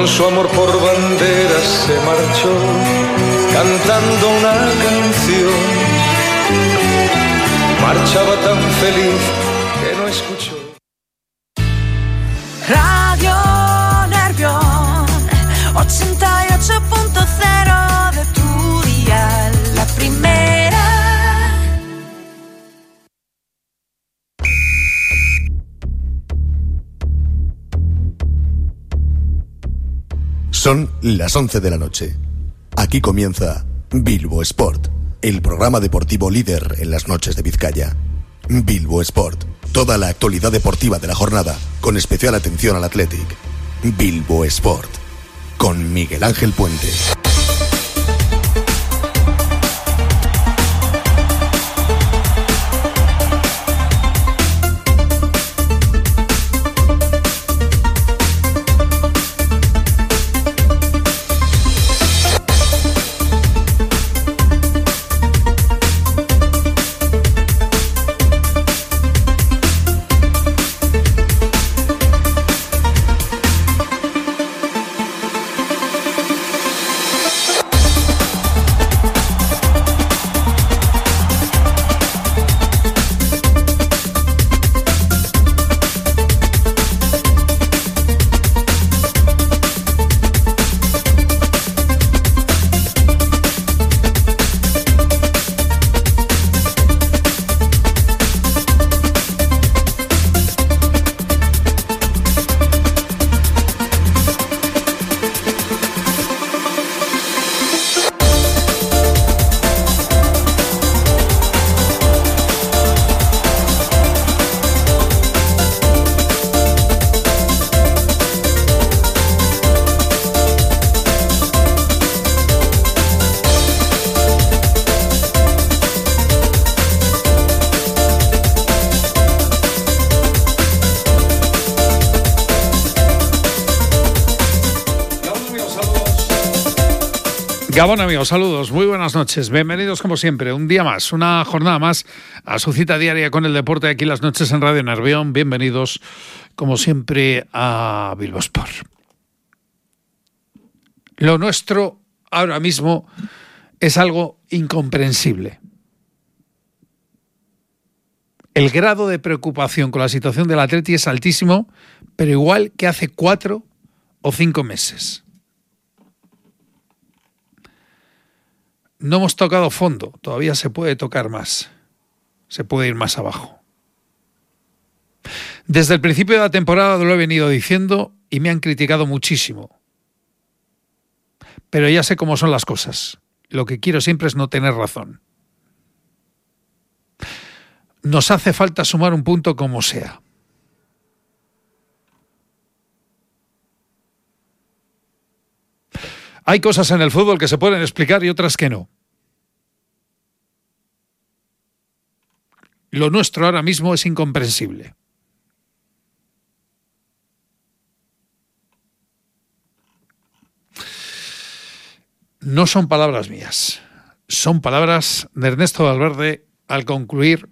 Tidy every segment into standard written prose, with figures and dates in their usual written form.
con su amor por banderas se marchó, cantando una canción. Marchaba tan feliz que no escuchó. Radio Nervión 88.0 de tu dial, la primera. Son las 11 de la noche. Aquí comienza Bilbo Sport, el programa deportivo líder en las noches de Vizcaya. Bilbo Sport, toda la actualidad deportiva de la jornada, con especial atención al Athletic. Bilbo Sport, con Miguel Ángel Puente. Gabón, amigos, saludos, muy buenas noches, bienvenidos como siempre, un día más, una jornada más a su cita diaria con el deporte aquí las noches en Radio Nervión. Bienvenidos como siempre a Bilbo Sport. Lo nuestro ahora mismo es algo incomprensible. El grado de preocupación con la situación del Atleti es altísimo, pero igual que hace 4 o 5 meses. No hemos tocado fondo, todavía se puede tocar más, se puede ir más abajo. Desde el principio de la temporada lo he venido diciendo y me han criticado muchísimo. Pero ya sé cómo son las cosas. Lo que quiero siempre es no tener razón. Nos hace falta sumar un punto como sea. Hay cosas en el fútbol que se pueden explicar y otras que no. Lo nuestro ahora mismo es incomprensible. No son palabras mías, son palabras de Ernesto Valverde al concluir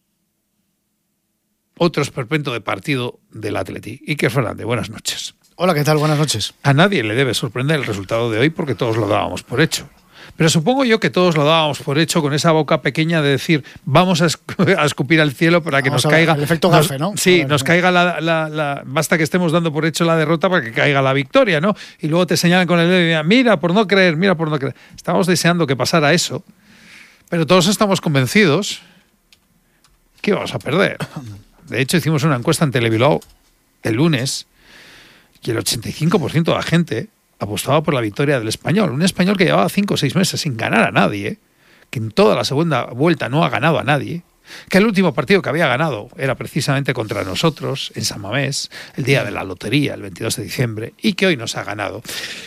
otro esperpento de partido del Atleti. Iker Fernández, buenas noches. Hola, ¿qué tal? Buenas noches. A nadie le debe sorprender el resultado de hoy porque todos lo dábamos por hecho. Pero supongo yo que todos lo dábamos por hecho con esa boca pequeña de decir vamos a escupir al cielo para que nos caiga... El efecto gafe, ¿no? Sí, nos caiga basta que estemos dando por hecho la derrota para que caiga la victoria, ¿no? Y luego te señalan con el dedo y digan, mira por no creer. Estamos deseando que pasara eso, pero todos estamos convencidos que vamos a perder. De hecho, hicimos una encuesta en Telebilbao el lunes y el 85% de la gente apostaba por la victoria del Español. Un Español que llevaba 5 o 6 meses sin ganar a nadie, que en toda la segunda vuelta no ha ganado a nadie, que el último partido que había ganado era precisamente contra nosotros, en San Mamés, el día de la lotería, el 22 de diciembre, y que hoy nos ha ganado.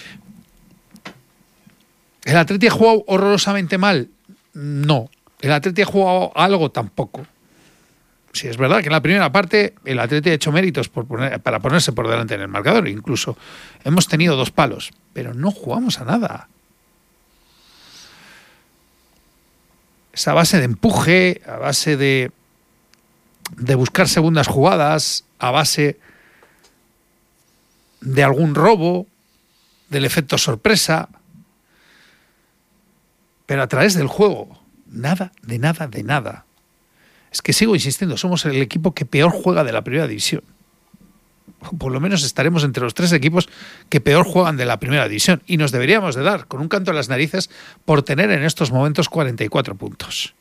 ¿El Atleti ha jugado horrorosamente mal? No. ¿El Atleti ha jugado algo? Tampoco. Sí, es verdad que en la primera parte el Atleti ha hecho méritos para ponerse por delante en el marcador. Incluso hemos tenido 2 palos, pero no jugamos a nada. Esa base de empuje, a base de buscar segundas jugadas, a base de algún robo, del efecto sorpresa, pero a través del juego. Nada, de nada, de nada. Es que sigo insistiendo, somos el equipo que peor juega de la primera división. Por lo menos estaremos entre los 3 equipos que peor juegan de la primera división y nos deberíamos de dar con un canto en las narices por tener en estos momentos 44 puntos.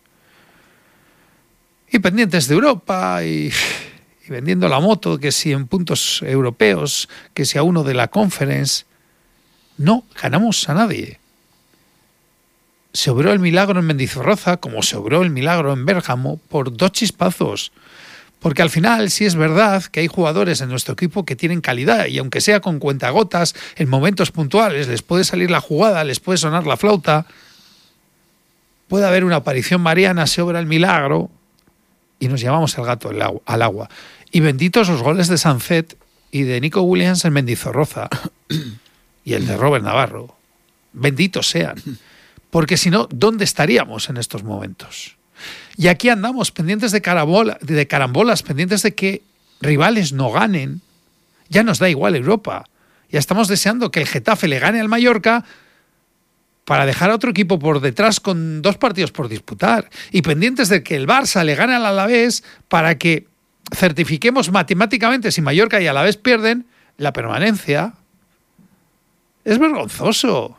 Y pendientes de Europa y vendiendo la moto, que si en puntos europeos, que si a uno de la Conference. No ganamos a nadie. Se obró el milagro en Mendizorroza, como se obró el milagro en Bérgamo, por 2 chispazos. Porque al final sí es verdad que hay jugadores en nuestro equipo que tienen calidad y aunque sea con cuentagotas, en momentos puntuales les puede salir la jugada, les puede sonar la flauta, puede haber una aparición mariana, se obra el milagro y nos llevamos el gato al agua. Y benditos los goles de Sancet y de Nico Williams en Mendizorroza y el de Robert Navarro. Benditos sean. Porque si no, ¿dónde estaríamos en estos momentos? Y aquí andamos pendientes de carambolas, pendientes de que rivales no ganen. Ya nos da igual Europa. Ya estamos deseando que el Getafe le gane al Mallorca para dejar a otro equipo por detrás con 2 partidos por disputar. Y pendientes de que el Barça le gane al Alavés para que certifiquemos matemáticamente, si Mallorca y Alavés pierden, la permanencia. Es vergonzoso.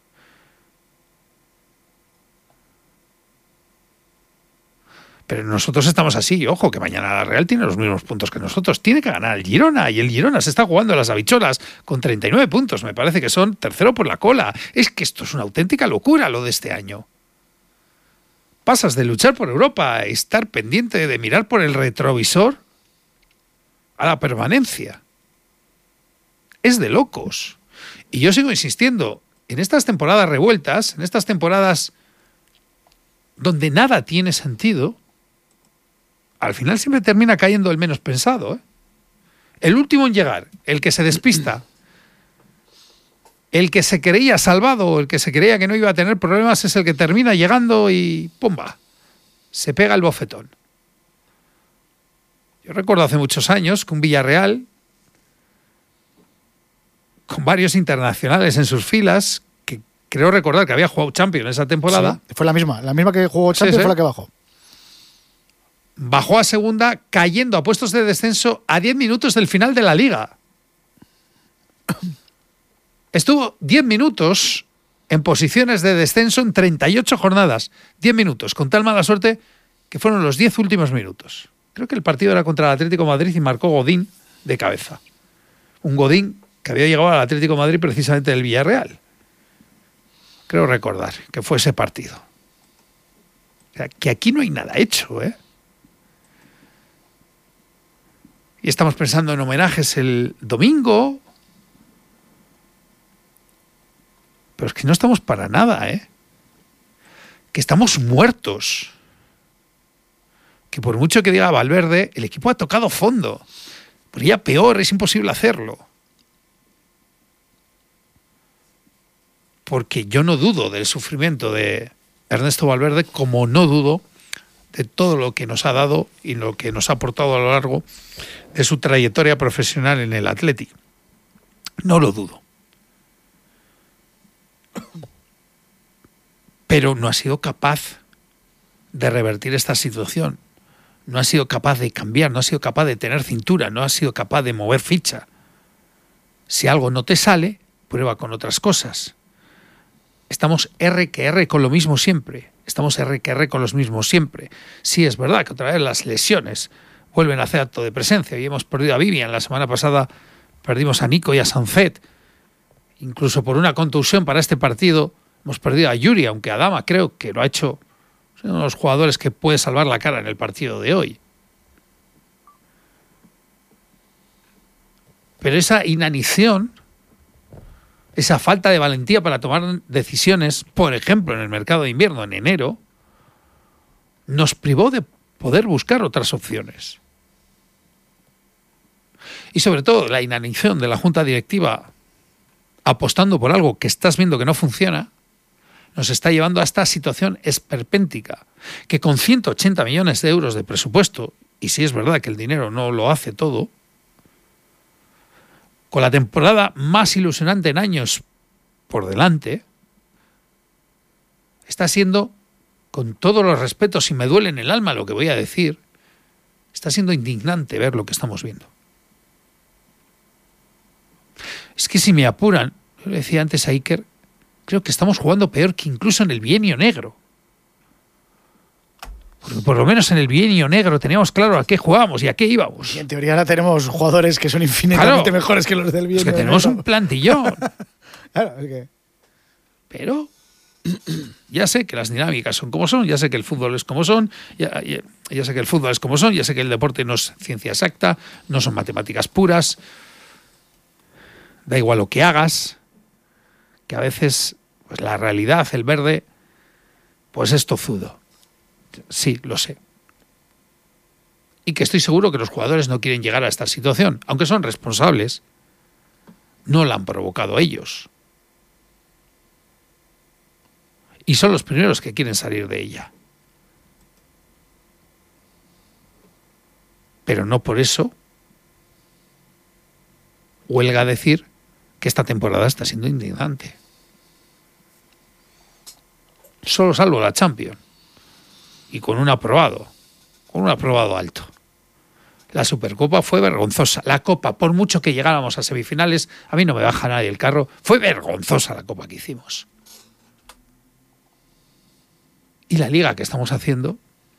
Pero nosotros estamos así, y ojo, que mañana la Real tiene los mismos puntos que nosotros. Tiene que ganar el Girona, y el Girona se está jugando a las habicholas con 39 puntos. Me parece que son tercero por la cola. Es que esto es una auténtica locura lo de este año. Pasas de luchar por Europa a estar pendiente de mirar por el retrovisor a la permanencia. Es de locos. Y yo sigo insistiendo, en estas temporadas revueltas, en estas temporadas donde nada tiene sentido, al final siempre termina cayendo el menos pensado, ¿eh? El último en llegar, el que se despista, el que se creía salvado, el que se creía que no iba a tener problemas, es el que termina llegando y ¡pumba! Se pega el bofetón. Yo recuerdo hace muchos años que un Villarreal, con varios internacionales en sus filas, que creo recordar que había jugado Champions esa temporada. Sí, fue la misma que jugó Champions, sí. Fue la que bajó. Bajó a segunda, cayendo a puestos de descenso a 10 minutos del final de la Liga. Estuvo 10 minutos en posiciones de descenso en 38 jornadas. 10 minutos, con tal mala suerte que fueron los 10 últimos minutos. Creo que el partido era contra el Atlético de Madrid y marcó Godín de cabeza. Un Godín que había llegado al Atlético de Madrid precisamente del Villarreal. Creo recordar que fue ese partido. O sea, que aquí no hay nada hecho, ¿eh? Y estamos pensando en homenajes el domingo. Pero es que no estamos para nada, ¿eh? Que estamos muertos. Que por mucho que diga Valverde, el equipo ha tocado fondo. Pero ya peor, es imposible hacerlo. Porque yo no dudo del sufrimiento de Ernesto Valverde, como no dudo de todo lo que nos ha dado y lo que nos ha aportado a lo largo de su trayectoria profesional en el Athletic. No lo dudo. Pero no ha sido capaz de revertir esta situación. No ha sido capaz de cambiar, no ha sido capaz de tener cintura, no ha sido capaz de mover ficha. Si algo no te sale, prueba con otras cosas. Estamos R que R con lo mismo siempre. Estamos R que R con los mismos siempre. Sí, es verdad que otra vez las lesiones vuelven a hacer acto de presencia. Y hemos perdido a Vivian. La semana pasada perdimos a Nico y a Sancet. Incluso por una contusión para este partido hemos perdido a Yuri, aunque Adama creo que lo ha hecho. Es uno de los jugadores que puede salvar la cara en el partido de hoy. Pero esa inanición, esa falta de valentía para tomar decisiones, por ejemplo en el mercado de invierno en enero, nos privó de poder buscar otras opciones. Y sobre todo la inanición de la Junta Directiva apostando por algo que estás viendo que no funciona, nos está llevando a esta situación esperpéntica, que con 180 millones de euros de presupuesto, y sí es verdad que el dinero no lo hace todo, con la temporada más ilusionante en años por delante, está siendo, con todos los respetos, y me duele en el alma lo que voy a decir, está siendo indignante ver lo que estamos viendo. Es que si me apuran, yo le decía antes a Iker, creo que estamos jugando peor que incluso en el bienio negro. Porque por lo menos en el bienio negro teníamos claro a qué jugábamos y a qué íbamos. Y en teoría ahora tenemos jugadores que son infinitamente mejores que los del bienio negro. Es que tenemos un plantillón. Claro, es que... Pero ya sé que las dinámicas son como son, ya sé que el fútbol es como son, ya sé que el fútbol es como son, ya sé que el deporte no es ciencia exacta, no son matemáticas puras, da igual lo que hagas, que a veces pues la realidad, el verde, pues es tozudo. Sí, lo sé. Y que estoy seguro que los jugadores no quieren llegar a esta situación, aunque son responsables, no la han provocado ellos. Y son los primeros que quieren salir de ella. Pero no por eso huelga decir que esta temporada está siendo indignante. Solo salvo la Champions. Y con un aprobado alto. La Supercopa fue vergonzosa. La Copa, por mucho que llegáramos a semifinales, a mí no me baja nadie el carro, fue vergonzosa la Copa que hicimos. Y la Liga que estamos haciendo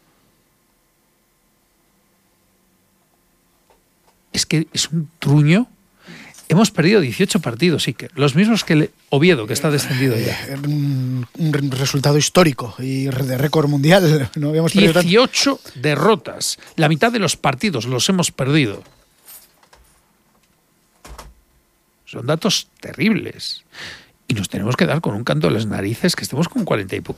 es que es un truño. Hemos perdido 18 partidos, Iker, los mismos que el Oviedo, que está descendido ya. Un resultado histórico y de récord mundial. No habíamos perdido 18 derrotas. La mitad de los partidos los hemos perdido. Son datos terribles. Y nos tenemos que dar con un canto en las narices que estemos con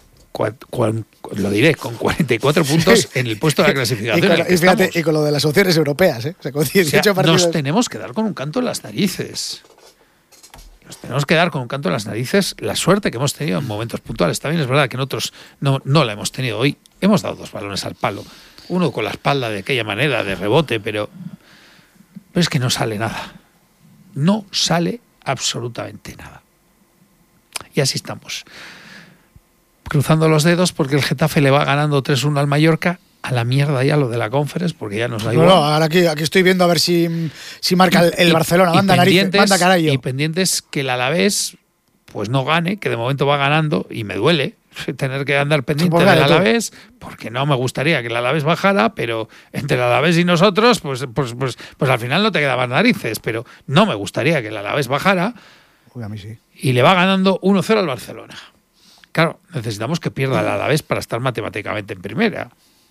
44 puntos en el puesto de la clasificación. Y con lo de las opciones europeas, ¿eh? O sea, con 18 partidos. Nos tenemos que dar con un canto en las narices. Nos tenemos que dar con un canto en las narices la suerte que hemos tenido en momentos puntuales. También es verdad que nosotros no la hemos tenido hoy. Hemos dado 2 balones al palo. Uno con la espalda de aquella manera, de rebote, pero es que no sale nada. No sale absolutamente nada. Y así estamos. Cruzando los dedos porque el Getafe le va ganando 3-1 al Mallorca. A la mierda ya lo de la Conference, porque ya nos da igual. No, ahora aquí estoy viendo a ver si marca el Barcelona. Manda narices, manda carayo. Y pendientes que el Alavés pues no gane, que de momento va ganando, y me duele tener que andar pendiente del Alavés, porque no me gustaría que el Alavés bajara, pero entre el Alavés y nosotros, pues al final no te quedaban narices, pero no me gustaría que el Alavés bajara. Uy, a mí sí. Y le va ganando 1-0 al Barcelona. Claro, necesitamos que pierda el Alavés para estar matemáticamente en primera.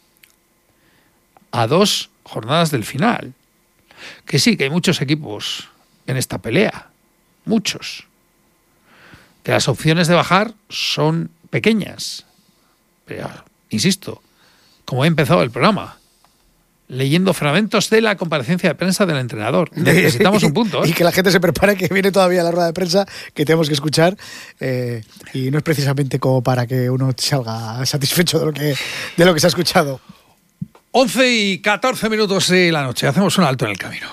A 2 jornadas del final. Que sí, que hay muchos equipos en esta pelea. Muchos. Que las opciones de bajar son pequeñas. Pero, insisto, como he empezado el programa, leyendo fragmentos de la comparecencia de prensa del entrenador. Necesitamos un punto, ¿eh? Y que la gente se prepare, que viene todavía la rueda de prensa que tenemos que escuchar, y no es precisamente como para que uno salga satisfecho de lo que se ha escuchado. 11:14 de la noche. Hacemos un alto en el camino.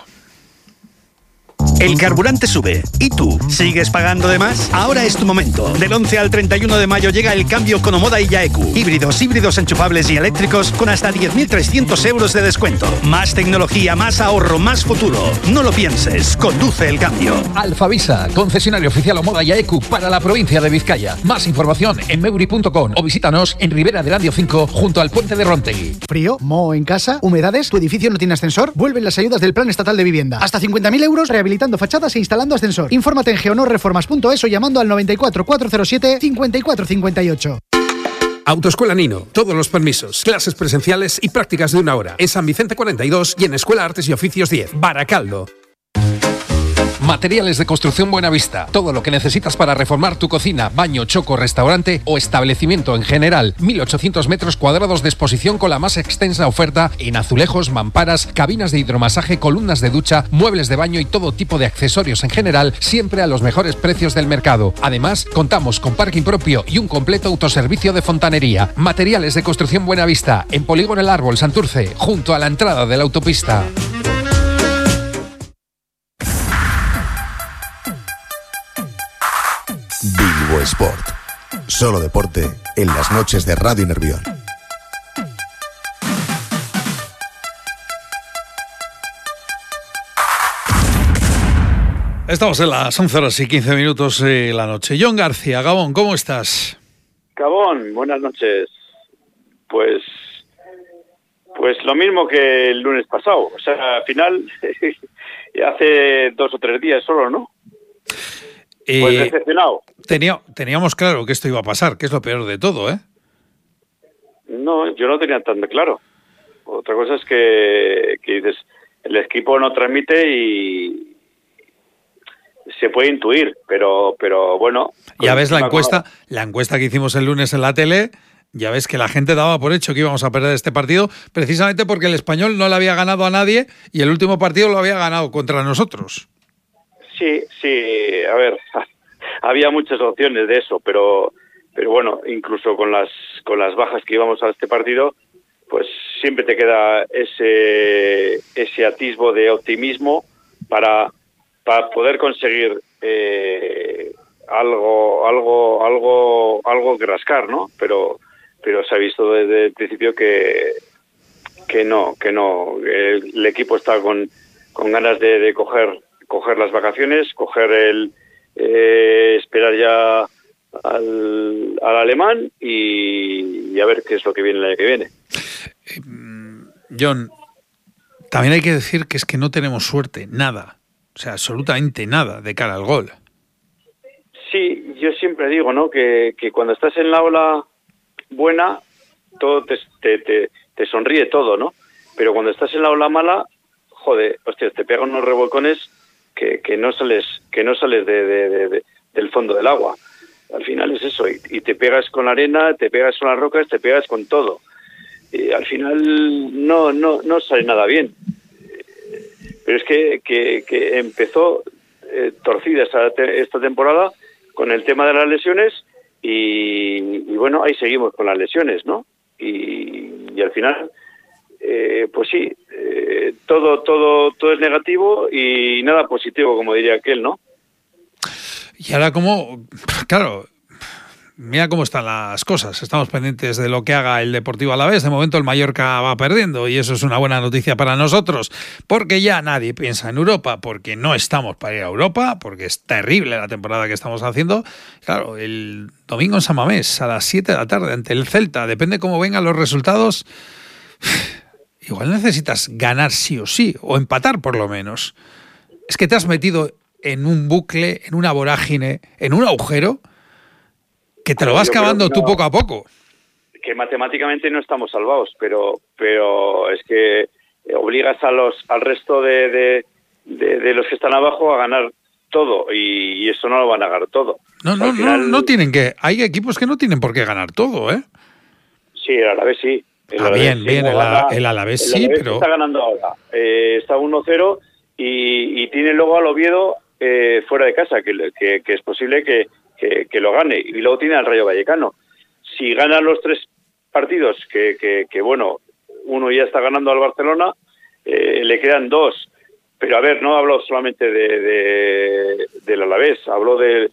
El carburante sube. ¿Y tú? ¿Sigues pagando de más? Ahora es tu momento. Del 11 al 31 de mayo llega el cambio con Omoda y Yaeku. Híbridos enchufables y eléctricos con hasta 10.300 euros de descuento. Más tecnología, más ahorro, más futuro. No lo pienses. Conduce el cambio. Alfavisa, concesionario oficial Omoda y Yaeku para la provincia de Vizcaya. Más información en meuri.com o visítanos en Ribera del Andio 5 junto al puente de Rontegui. Frío, moho en casa, humedades, tu edificio no tiene ascensor. Vuelven las ayudas del Plan Estatal de Vivienda. Hasta 50.000 euros rehabilitando fachadas e instalando ascensor. Infórmate en geonorreformas.es o llamando al 94 407 54 58. Autoescuela Nino, todos los permisos, clases presenciales y prácticas de 1 hora. En San Vicente 42 y en Escuela Artes y Oficios 10, Baracaldo. Materiales de Construcción Buenavista. Todo lo que necesitas para reformar tu cocina, baño, choco, restaurante o establecimiento en general. 1.800 metros cuadrados de exposición con la más extensa oferta en azulejos, mamparas, cabinas de hidromasaje, columnas de ducha, muebles de baño y todo tipo de accesorios en general, siempre a los mejores precios del mercado. Además, contamos con parking propio y un completo autoservicio de fontanería. Materiales de Construcción Buenavista, en Polígono El Árbol, Santurce, junto a la entrada de la autopista. Sport. Solo deporte en las noches de Radio Nervión. Estamos en las 11:15 de la noche. John García, Gabón, ¿cómo estás? Gabón, buenas noches. Pues lo mismo que el lunes pasado. O sea, al final, hace 2 o 3 días solo, ¿no? Pues decepcionado. Teníamos claro que esto iba a pasar, que es lo peor de todo, ¿eh? No, yo no tenía tan claro. Otra cosa es que dices, el equipo no transmite y se puede intuir, pero bueno. Ya ves la encuesta que hicimos el lunes en la tele, ya ves que la gente daba por hecho que íbamos a perder este partido, precisamente porque el Español no le había ganado a nadie y el último partido lo había ganado contra nosotros. Sí, a ver, había muchas opciones de eso, pero bueno, incluso con las bajas que íbamos a este partido, pues siempre te queda ese atisbo de optimismo para poder conseguir algo que rascar, ¿no? Pero se ha visto desde el principio que no. El equipo está con ganas de coger las vacaciones, esperar ya al alemán y a ver qué es lo que viene el año que viene. John, también hay que decir que es que no tenemos suerte, nada. O sea, absolutamente nada de cara al gol. Sí, yo siempre digo, ¿no? Que cuando estás en la ola buena, todo te sonríe todo, ¿no? Pero cuando estás en la ola mala, joder, hostia, te pegan unos revolcones que no sales del fondo del agua. Al final es eso, y te pegas con la arena, te pegas con las rocas, te pegas con todo. Y al final no sale nada bien. Pero es que empezó torcida esta temporada con el tema de las lesiones y bueno, ahí seguimos con las lesiones, ¿no? Y al final, pues sí, todo es negativo y nada positivo, como diría aquel, ¿no? Y ahora claro, mira cómo están las cosas. Estamos pendientes de lo que haga el Deportivo Alavés. De momento el Mallorca va perdiendo y eso es una buena noticia para nosotros, porque ya nadie piensa en Europa, porque no estamos para ir a Europa, porque es terrible la temporada que estamos haciendo. Claro, el domingo en San Mamés a las 7 de la tarde ante el Celta, depende cómo vengan los resultados. Igual necesitas ganar sí o sí, o empatar por lo menos. Es que te has metido en un bucle, en una vorágine, en un agujero que te lo vas cavando tú poco a poco. Que matemáticamente no estamos salvados, pero es que obligas al resto de los que están abajo a ganar todo y eso no lo van a ganar todo. No tienen que. Hay equipos que no tienen por qué ganar todo, ¿eh? Sí, el Alavés sí. El Alavés sí, pero está ganando ahora. Está 1-0 y tiene luego al Oviedo fuera de casa, que es posible que lo gane. Y luego tiene al Rayo Vallecano. Si ganan los 3 partidos, que bueno, uno ya está ganando al Barcelona, le quedan 2. Pero a ver, no hablo solamente del Alavés, hablo del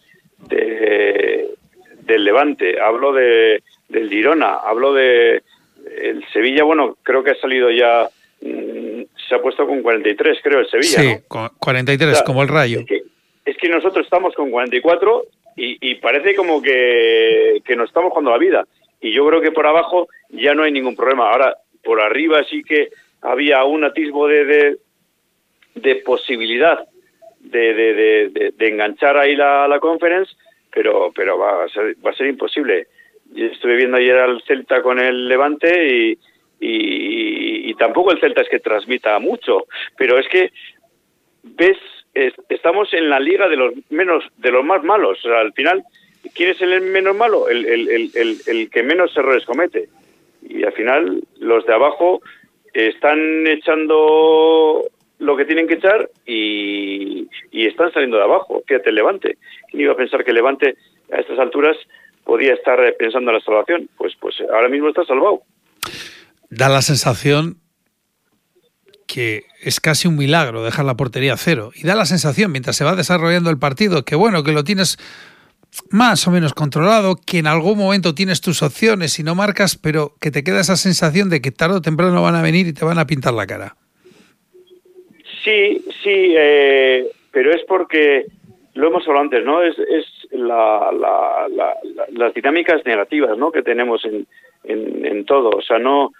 Levante, hablo del Girona, hablo del Sevilla. Bueno, creo que ha salido ya, se ha puesto con 43, creo, el Sevilla. Sí, ¿no? con 43, o sea, como el Rayo. Es que nosotros estamos con 44 y parece como que nos estamos jugando la vida. Y yo creo que por abajo ya no hay ningún problema. Ahora, por arriba sí que había un atisbo de posibilidad de enganchar ahí la Conference, pero va a ser imposible. Yo estuve viendo ayer al Celta con el Levante y tampoco el Celta es que transmita mucho, pero es que ves, estamos en la liga de los más malos. O sea, al final, ¿quién es el menos malo? El que menos errores comete. Y al final los de abajo están echando lo que tienen que echar y están saliendo de abajo. Fíjate, el Levante. ¿Quién iba a pensar que el Levante a estas alturas podía estar pensando en la salvación? Pues ahora mismo está salvado. Da la sensación que es casi un milagro dejar la portería a cero. Y da la sensación, mientras se va desarrollando el partido, que bueno, que lo tienes más o menos controlado, que en algún momento tienes tus opciones y no marcas, pero que te queda esa sensación de que tarde o temprano van a venir y te van a pintar la cara. Sí, pero es porque lo hemos hablado antes, ¿no? Es las dinámicas negativas, ¿no? Que tenemos en todo. O sea, no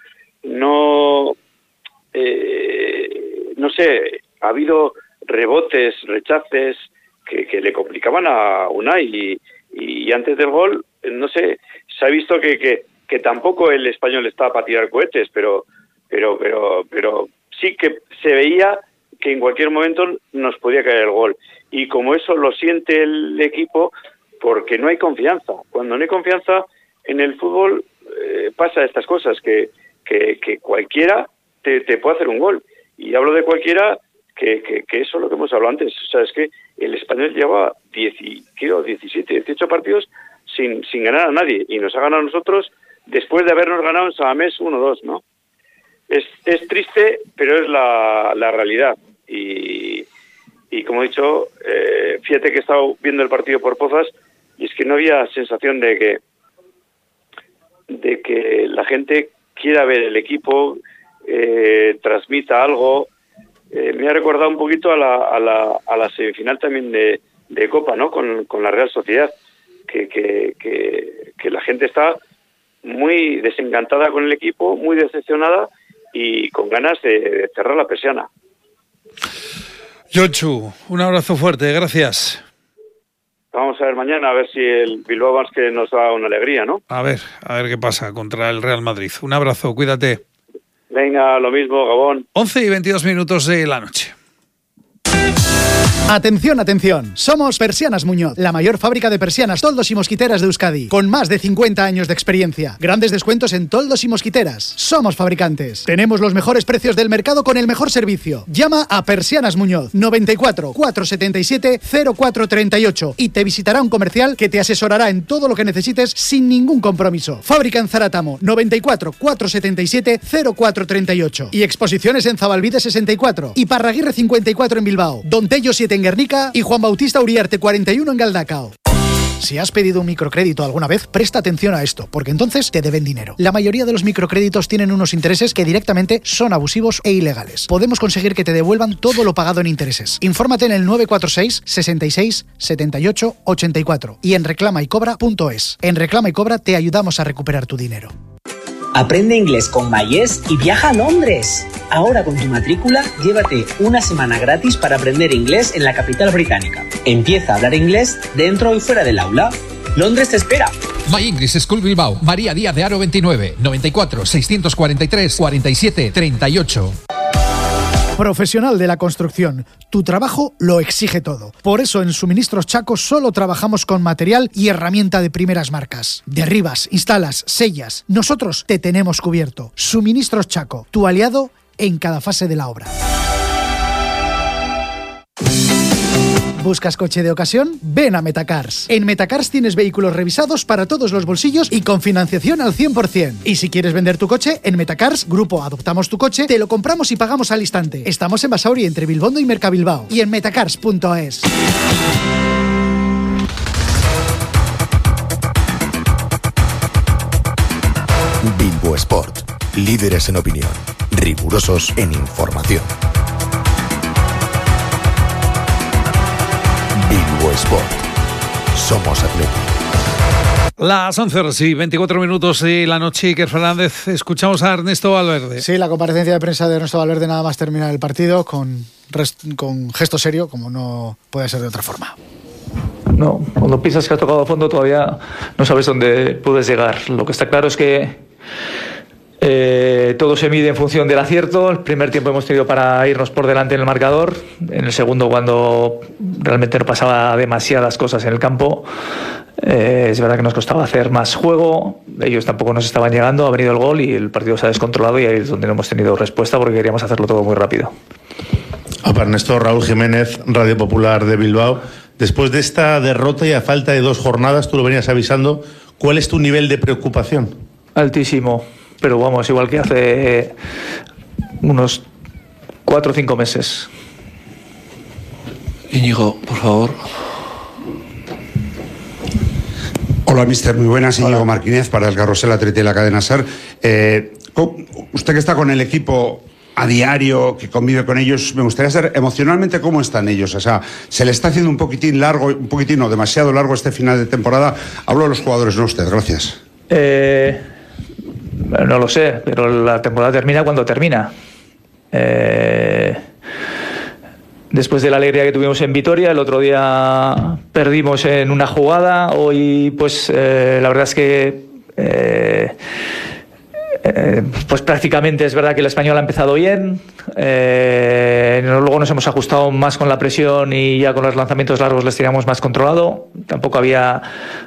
sé, ha habido rebotes, rechaces que le complicaban a Unai y antes del gol, no sé, se ha visto que tampoco el Español estaba para tirar cohetes, pero sí que se veía que en cualquier momento nos podía caer el gol. Y como eso lo siente el equipo, porque no hay confianza. Cuando no hay confianza en el fútbol pasa estas cosas, que cualquiera te puede hacer un gol. Y hablo de cualquiera que eso es lo que hemos hablado antes. O sea, es que el Español lleva 17, 18 partidos sin ganar a nadie. Y nos ha ganado a nosotros después de habernos ganado en Samamés 1-2, ¿no? Es triste, pero es la realidad. Y como he dicho, fíjate que he estado viendo el partido por Pozas y es que no había sensación de que la gente quiera ver el equipo, transmita algo. Me ha recordado un poquito a la semifinal también de Copa, ¿no? Con la Real Sociedad, que la gente está muy desencantada con el equipo, muy decepcionada y con ganas de cerrar la persiana. Josu, un abrazo fuerte, gracias. Vamos a ver mañana, a ver si el Bilbao Basket nos da una alegría, ¿no? A ver qué pasa contra el Real Madrid. Un abrazo, cuídate. Venga, lo mismo, Gabón. 11:22 de la noche. Atención, atención. Somos Persianas Muñoz, la mayor fábrica de persianas, toldos y mosquiteras de Euskadi, con más de 50 años de experiencia. Grandes descuentos en toldos y mosquiteras. Somos fabricantes. Tenemos los mejores precios del mercado con el mejor servicio. Llama a Persianas Muñoz 94 477 0438 y te visitará un comercial que te asesorará en todo lo que necesites sin ningún compromiso. Fábrica en Zaratamo 94 477 0438 y exposiciones en Zabalbide 64 y Parraguirre 54 en Bilbao, Don Tello 7 en Guernica y Juan Bautista Uriarte 41 en Galdacao. Si has pedido un microcrédito alguna vez, presta atención a esto, porque entonces te deben dinero. La mayoría de los microcréditos tienen unos intereses que directamente son abusivos e ilegales. Podemos conseguir que te devuelvan todo lo pagado en intereses. Infórmate en el 946 66 78 84 y en reclamaycobra.es. En Reclama y Cobra te ayudamos a recuperar tu dinero. Aprende inglés con Mayés y viaja a Londres. Ahora con tu matrícula, llévate una semana gratis para aprender inglés en la capital británica. Empieza a hablar inglés dentro y fuera del aula. Londres te espera. My English School Bilbao, María Díaz de Haro 29, 94 643 47 38. Profesional de la construcción, tu trabajo lo exige todo. Por eso en Suministros Chaco solo trabajamos con material y herramienta de primeras marcas. Derribas, instalas, sellas. Nosotros te tenemos cubierto. Suministros Chaco, tu aliado en cada fase de la obra. ¿Buscas coche de ocasión? Ven a Metacars. En Metacars tienes vehículos revisados para todos los bolsillos y con financiación al 100%. Y si quieres vender tu coche, en Metacars, Grupo Adoptamos tu Coche, te lo compramos y pagamos al instante. Estamos en Basauri, entre Bilbondo y Mercabilbao. Y en metacars.es. Bilbo Sport. Líderes en opinión. Rigurosos en información. Bilbo Sport. Somos Atlético. Las 11:24 de la noche. Iker Fernández, escuchamos a Ernesto Valverde. Sí, la comparecencia de prensa de Ernesto Valverde nada más terminar el partido con gesto serio, como no puede ser de otra forma. No, cuando piensas que has tocado a fondo todavía no sabes dónde puedes llegar. Lo que está claro es que todo se mide en función del acierto. El primer tiempo hemos tenido para irnos por delante en el marcador. En el segundo, cuando realmente no pasaba demasiadas cosas en el campo, es verdad que nos costaba hacer más juego. Ellos tampoco nos estaban llegando. Ha venido el gol y el partido se ha descontrolado y ahí es donde no hemos tenido respuesta porque queríamos hacerlo todo muy rápido. Para Ernesto, Raúl Jiménez, Radio Popular de Bilbao. Después de esta derrota y a falta de 2 jornadas, tú lo venías avisando, ¿cuál es tu nivel de preocupación? Altísimo, pero vamos, igual que hace unos 4 o 5 meses. Íñigo, por favor. Hola, mister, muy buenas. Íñigo Martínez para el Carrusel Atleti de la cadena SER. Usted que está con el equipo a diario, que convive con ellos, me gustaría saber emocionalmente cómo están ellos. O sea, ¿se le está haciendo un poquitín o demasiado largo este final de temporada? Hablo de los jugadores, no usted. Gracias. No lo sé, pero la temporada termina cuando termina. Después de la alegría que tuvimos en Vitoria, el otro día perdimos en una jugada. Hoy, pues, la verdad es que pues prácticamente es verdad que el Español ha empezado bien. Luego nos hemos ajustado más con la presión y ya con los lanzamientos largos les teníamos más controlado. Tampoco había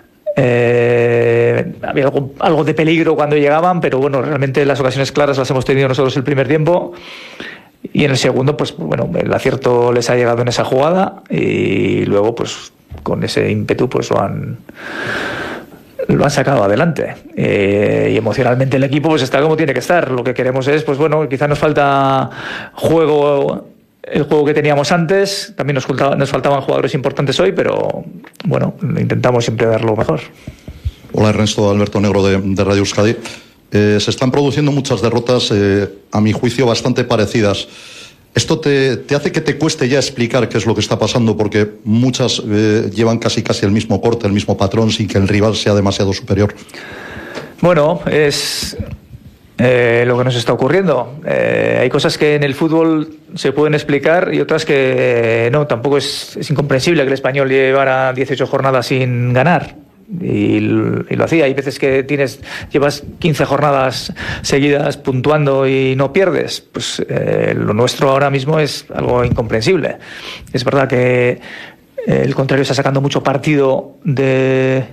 algo de peligro cuando llegaban, pero bueno, realmente las ocasiones claras las hemos tenido nosotros el primer tiempo. Y en el segundo, pues bueno, el acierto les ha llegado en esa jugada y luego, pues con ese ímpetu, pues lo han sacado adelante. Y emocionalmente el equipo pues está como tiene que estar. Lo que queremos es, pues bueno, quizás nos falta juego, el juego que teníamos antes. También nos faltaban jugadores importantes hoy, pero bueno, intentamos siempre dar lo mejor. Hola, Ernesto, Alberto Negro de Radio Euskadi. Se están produciendo muchas derrotas, a mi juicio, bastante parecidas. ¿Esto te hace que te cueste ya explicar qué es lo que está pasando? Porque muchas llevan casi el mismo corte, el mismo patrón, sin que el rival sea demasiado superior. Bueno, es lo que nos está ocurriendo. Hay cosas que en el fútbol se pueden explicar y otras que no. Tampoco es incomprensible que el Español llevara 18 jornadas sin ganar. Y lo hacía. Hay veces que llevas 15 jornadas seguidas puntuando y no pierdes. Pues lo nuestro ahora mismo es algo incomprensible. Es verdad que el contrario está sacando mucho partido de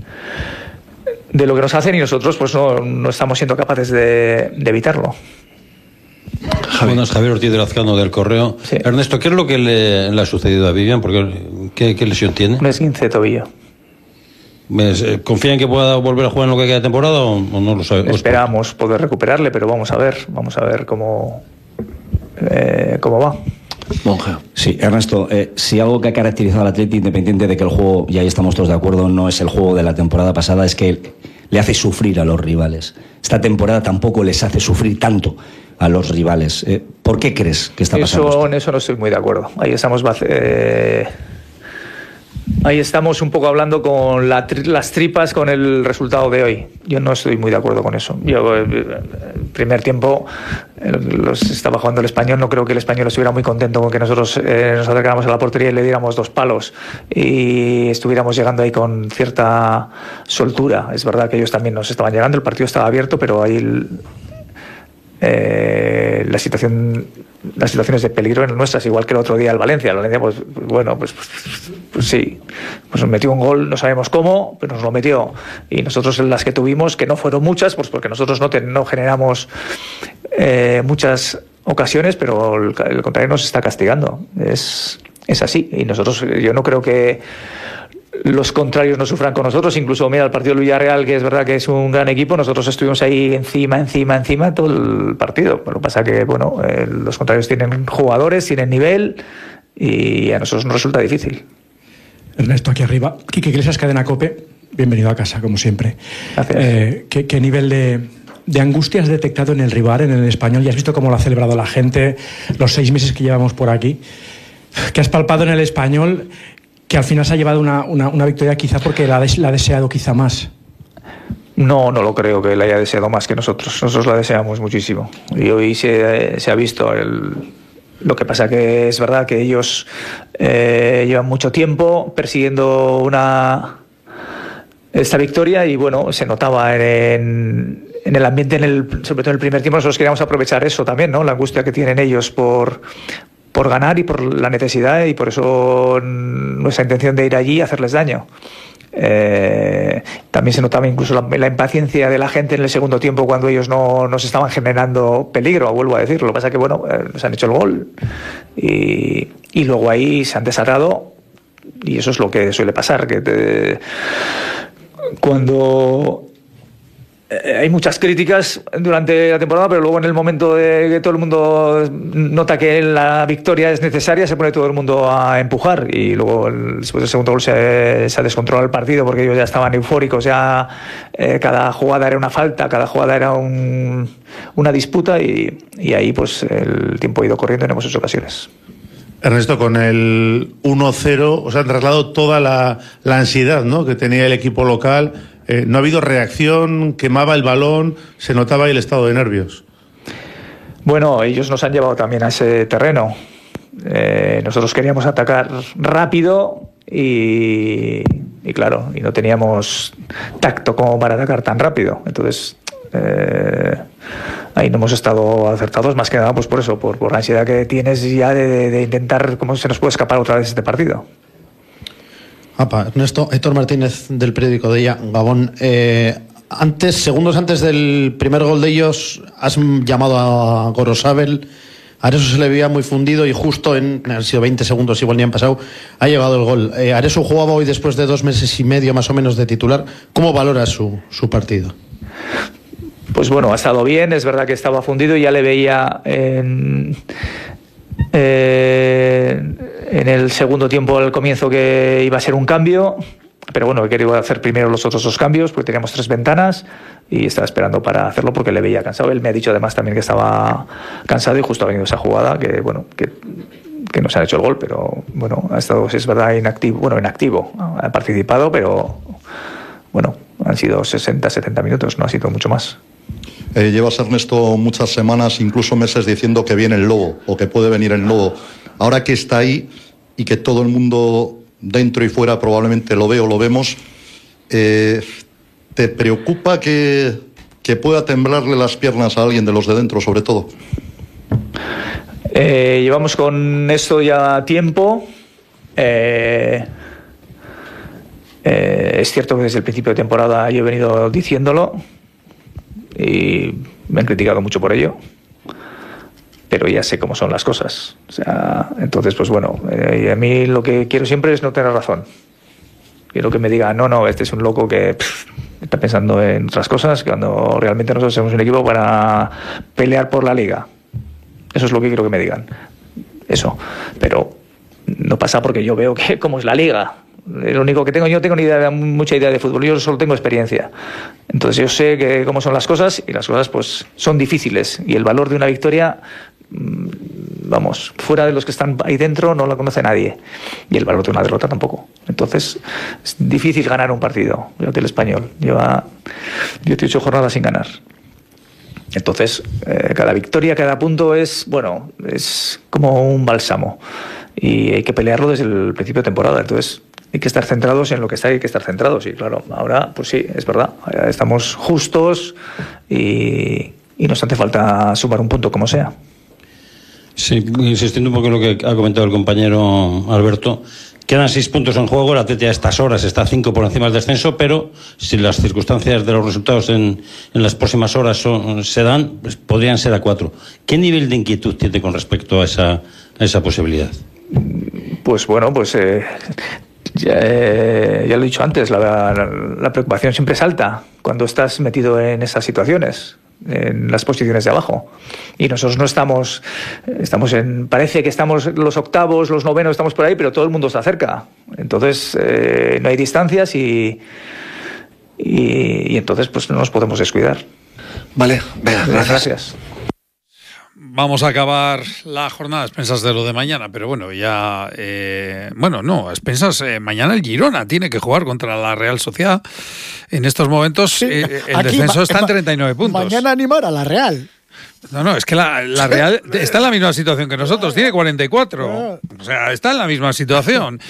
lo que nos hacen y nosotros pues no estamos siendo capaces de evitarlo. Buenas, Javier Ortiz de Lazcano del Correo. Sí. Ernesto, ¿qué es lo que le ha sucedido a Vivian? ¿Qué lesión tiene? Un esguince de tobillo. ¿Confía en que pueda volver a jugar en lo que queda de temporada o no lo sabe? Esperamos poder recuperarle, pero vamos a ver cómo va. Monge. Sí, Ernesto, si algo que ha caracterizado al Atleti, independiente de que el juego, y ahí estamos todos de acuerdo, no es el juego de la temporada pasada, es que le hace sufrir a los rivales. Esta temporada tampoco les hace sufrir tanto a los rivales. ¿Por qué crees que está pasando? En eso no estoy muy de acuerdo. Ahí estamos un poco hablando con las tripas con el resultado de hoy. Yo no estoy muy de acuerdo con eso. Yo, el primer tiempo, estaba jugando el Español. No creo que el Español estuviera muy contento con que nosotros nos acercáramos a la portería y le diéramos 2 palos y estuviéramos llegando ahí con cierta soltura. Es verdad que ellos también nos estaban llegando, el partido estaba abierto, pero ahí las situaciones de peligro eran nuestras, igual que el otro día el Valencia. El Valencia, pues sí, pues nos metió un gol, no sabemos cómo, pero nos lo metió. Y nosotros en las que tuvimos, que no fueron muchas, pues porque nosotros no generamos muchas ocasiones, pero el contrario nos está castigando. Es así. Y nosotros, yo no creo que los contrarios no sufran con nosotros. Incluso mira el partido del Villarreal, que es verdad que es un gran equipo, nosotros estuvimos ahí encima todo el partido. Lo que pasa que los contrarios tienen jugadores, tienen nivel y a nosotros nos resulta difícil. Ernesto, aquí arriba. Quique Iglesias, Cadena COPE. Bienvenido a casa, como siempre. Gracias. ¿Qué nivel de angustia has detectado en el rival, en el Español? Ya has visto cómo lo ha celebrado la gente, los 6 meses que llevamos por aquí. ¿Qué has palpado en el Español, que al final se ha llevado una victoria quizá porque la ha deseado quizá más? No lo creo que la haya deseado más que nosotros. Nosotros la deseamos muchísimo. Y hoy se ha visto lo que pasa que es verdad que ellos llevan mucho tiempo persiguiendo esta victoria y bueno, se notaba en el ambiente, sobre todo en el primer tiempo. Nosotros queríamos aprovechar eso también, ¿no? La angustia que tienen ellos por ganar y por la necesidad, y por eso nuestra intención de ir allí y hacerles daño. También se notaba incluso la impaciencia de la gente en el segundo tiempo cuando ellos no nos estaban generando peligro, vuelvo a decirlo. Lo que pasa es que nos han hecho el gol y luego ahí se han desatado, y eso es lo que suele pasar, que cuando hay muchas críticas durante la temporada, pero luego en el momento de que todo el mundo nota que la victoria es necesaria, se pone todo el mundo a empujar, y luego después del segundo gol se ha descontrolado el partido porque ellos ya estaban eufóricos, ya cada jugada era una falta, cada jugada era una disputa, y ahí pues el tiempo ha ido corriendo y no hemos hecho ocasiones. Ernesto, con el 1-0 os han trasladado toda la ansiedad, ¿no?, que tenía el equipo local. No ha habido reacción, quemaba el balón, se notaba ahí el estado de nervios. Bueno, ellos nos han llevado también a ese terreno. Nosotros queríamos atacar rápido y claro, y no teníamos tacto como para atacar tan rápido. Entonces, ahí no hemos estado acertados, más que nada pues por eso, por la ansiedad que tienes ya de intentar cómo se nos puede escapar otra vez este partido. Ernesto, Héctor Martínez del periódico de ella, Gabón. Segundos antes del primer gol de ellos, has llamado a Gorosabel. Areso se le veía muy fundido y justo han sido 20 segundos, igual ni han pasado, ha llegado el gol. Areso jugaba hoy después de 2 meses y medio más o menos de titular. ¿Cómo valora su partido? Pues bueno, ha estado bien, es verdad que estaba fundido y ya le veía en el segundo tiempo al comienzo que iba a ser un cambio, pero bueno, he querido hacer primero los otros 2 cambios porque teníamos 3 ventanas y estaba esperando para hacerlo porque le veía cansado. Él me ha dicho además también que estaba cansado y justo ha venido esa jugada que bueno, que no se ha hecho el gol, pero bueno, ha estado, es verdad, inactivo, ha participado, pero bueno, han sido 60-70 minutos, no ha sido mucho más. Llevas, Ernesto, muchas semanas, incluso meses, diciendo que viene el lobo o que puede venir el lobo. Ahora que está ahí y que todo el mundo dentro y fuera probablemente lo ve o lo vemos, ¿te preocupa que pueda temblarle las piernas a alguien de los de dentro, sobre todo? Llevamos con esto ya tiempo. Es cierto que desde el principio de temporada yo he venido diciéndolo y me han criticado mucho por ello, pero ya sé cómo son las cosas. O sea, entonces, pues bueno, a mí lo que quiero siempre es no tener razón. Quiero que me digan, no, este es un loco que está pensando en otras cosas, cuando realmente nosotros somos un equipo para pelear por la liga. Eso es lo que quiero que me digan. Eso. Pero no pasa porque yo veo que cómo es la liga. Lo único que tengo, yo no tengo mucha idea de fútbol, yo solo tengo experiencia. Entonces yo sé cómo son las cosas y las cosas pues son difíciles y el valor de una victoria, vamos, fuera de los que están ahí dentro no la conoce nadie, y el valor de una derrota tampoco. Entonces es difícil ganar un partido. Creo que el Español lleva 18 jornadas sin ganar. Entonces cada victoria, cada punto es como un bálsamo y hay que pelearlo desde el principio de temporada. Entonces hay que estar centrados en lo que hay que estar centrados. Y claro, ahora, pues sí, es verdad, estamos justos y nos hace falta sumar un punto como sea. Sí, insistiendo un poco en lo que ha comentado el compañero Alberto, quedan 6 puntos en juego, el Atleti a estas horas está 5 por encima del descenso, pero si las circunstancias de los resultados en las próximas horas se dan, pues podrían ser a 4. ¿Qué nivel de inquietud tiene con respecto a esa posibilidad? Pues bueno, ya lo he dicho antes, la preocupación siempre es alta cuando estás metido en esas situaciones, en las posiciones de abajo. Y nosotros no estamos parece que estamos los octavos, los novenos, estamos por ahí, pero todo el mundo está cerca. Entonces no hay distancias y entonces pues no nos podemos descuidar. Vale, venga, gracias. Vamos a acabar la jornada a expensas de lo de mañana, pero bueno, ya... a expensas, mañana el Girona tiene que jugar contra la Real Sociedad. En estos momentos sí, el descenso está en 39 puntos. Mañana animar a la Real. No, es que la Real está en la misma situación que nosotros, tiene 44. O sea, está en la misma situación.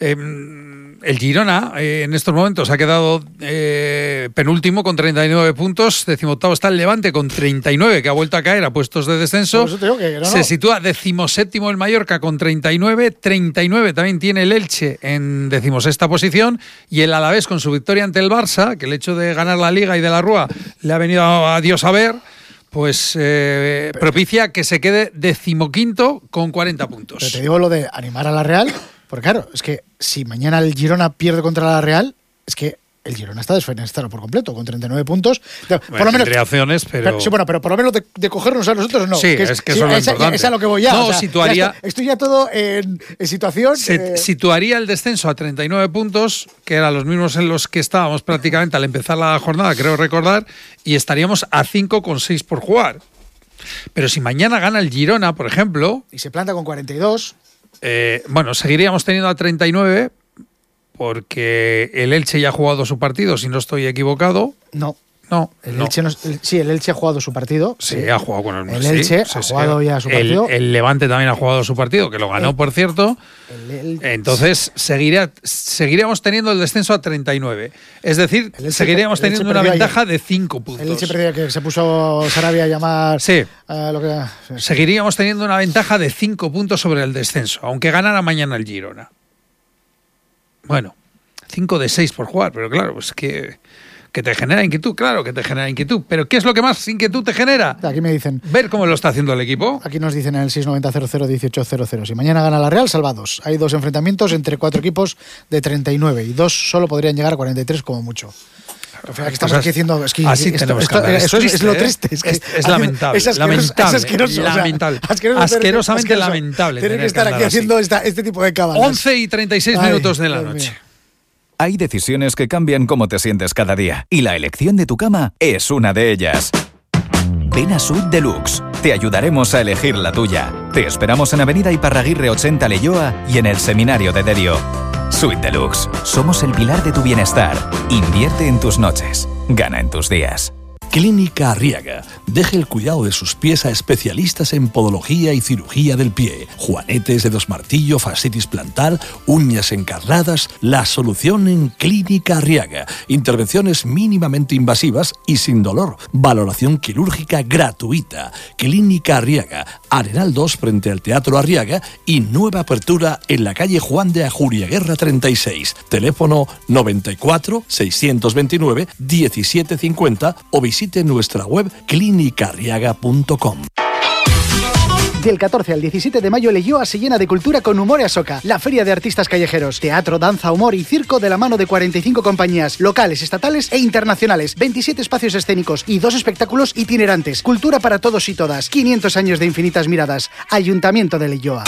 El Girona en estos momentos ha quedado penúltimo con 39 puntos, 18º está el Levante con 39, que ha vuelto a caer a puestos de descenso. Por eso te digo que no. Se sitúa 17º el Mallorca con 39 también tiene el Elche en 16ª posición, y el Alavés con su victoria ante el Barça, que el hecho de ganar la Liga y de la Rúa le ha venido a Dios a ver, pues propicia que se quede 15º con 40 puntos. Pero te digo lo de animar a la Real, porque claro, es que si mañana el Girona pierde contra la Real, es que el Girona está desfenestrado por completo, con 39 puntos. Bueno, por lo menos, tendría opciones, pero... Sí, bueno, pero por lo menos de cogernos a nosotros, no. Sí, es que eso es lo importante. Es a lo que voy ya. No, o sea, situaría... estoy ya todo en situación... Situaría el descenso a 39 puntos, que eran los mismos en los que estábamos prácticamente al empezar la jornada, creo recordar, y estaríamos a 5 con 6 por jugar. Pero si mañana gana el Girona, por ejemplo... Y se planta con 42... bueno, seguiríamos teniendo a 39... porque el Elche ya ha jugado su partido, si no estoy equivocado. No. El no. Elche el Elche ha jugado su partido. Sí, ha jugado con el Elche. Ha jugado ya su partido. El Levante también ha jugado su partido, que lo ganó, por cierto. Entonces, seguiríamos teniendo el descenso a 39. Es decir, seguiríamos teniendo una ventaja de 5 puntos. El Elche perdía, que se puso Sarabia a llamar... Sí. Seguiríamos teniendo una ventaja de 5 puntos sobre el descenso, aunque ganara mañana el Girona. Bueno, 5 de 6 por jugar, pero claro, pues que te genera inquietud, claro que te genera inquietud. Pero ¿qué es lo que más inquietud te genera? Aquí me dicen... Ver cómo lo está haciendo el equipo. Aquí nos dicen en el 690-00-1800. Si mañana gana la Real, salvados. Hay 2 enfrentamientos entre 4 equipos de 39 y 2 solo podrían llegar a 43 como mucho. Aquí estamos aquí diciendo... Es que así tenemos que hablar. Eso es lo triste. Es lamentable. Es asqueroso. Asquerosamente lamentable. Tener que estar aquí haciendo este tipo de cábalas. 11 y 36 minutos de la noche. Hay decisiones que cambian cómo te sientes cada día, y la elección de tu cama es una de ellas. Ven a Suite Deluxe. Te ayudaremos a elegir la tuya. Te esperamos en Avenida Iparraguirre 80 Leioa y en el Seminario de Derio. Suite Deluxe. Somos el pilar de tu bienestar. Invierte en tus noches. Gana en tus días. Clínica Arriaga. Deje el cuidado de sus pies a especialistas en podología y cirugía del pie. Juanetes, dedos martillo, fascitis plantar, uñas encarnadas. La solución en Clínica Arriaga. Intervenciones mínimamente invasivas y sin dolor. Valoración quirúrgica gratuita. Clínica Arriaga. Arenal 2 frente al Teatro Arriaga y nueva apertura en la calle Juan de Ajuriaguerra 36. Teléfono 94 629 1750 o visite nuestra web clinicarriaga.com. Del 14 al 17 de mayo, Leioa se llena de cultura con Humor a Soca, la feria de artistas callejeros. Teatro, danza, humor y circo de la mano de 45 compañías, locales, estatales e internacionales, 27 espacios escénicos y 2 espectáculos itinerantes. Cultura para todos y todas. 500 años de infinitas miradas. Ayuntamiento de Leioa.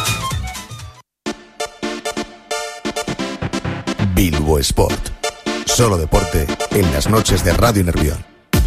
Bilbo Sport. Solo deporte en las noches de Radio Nervión.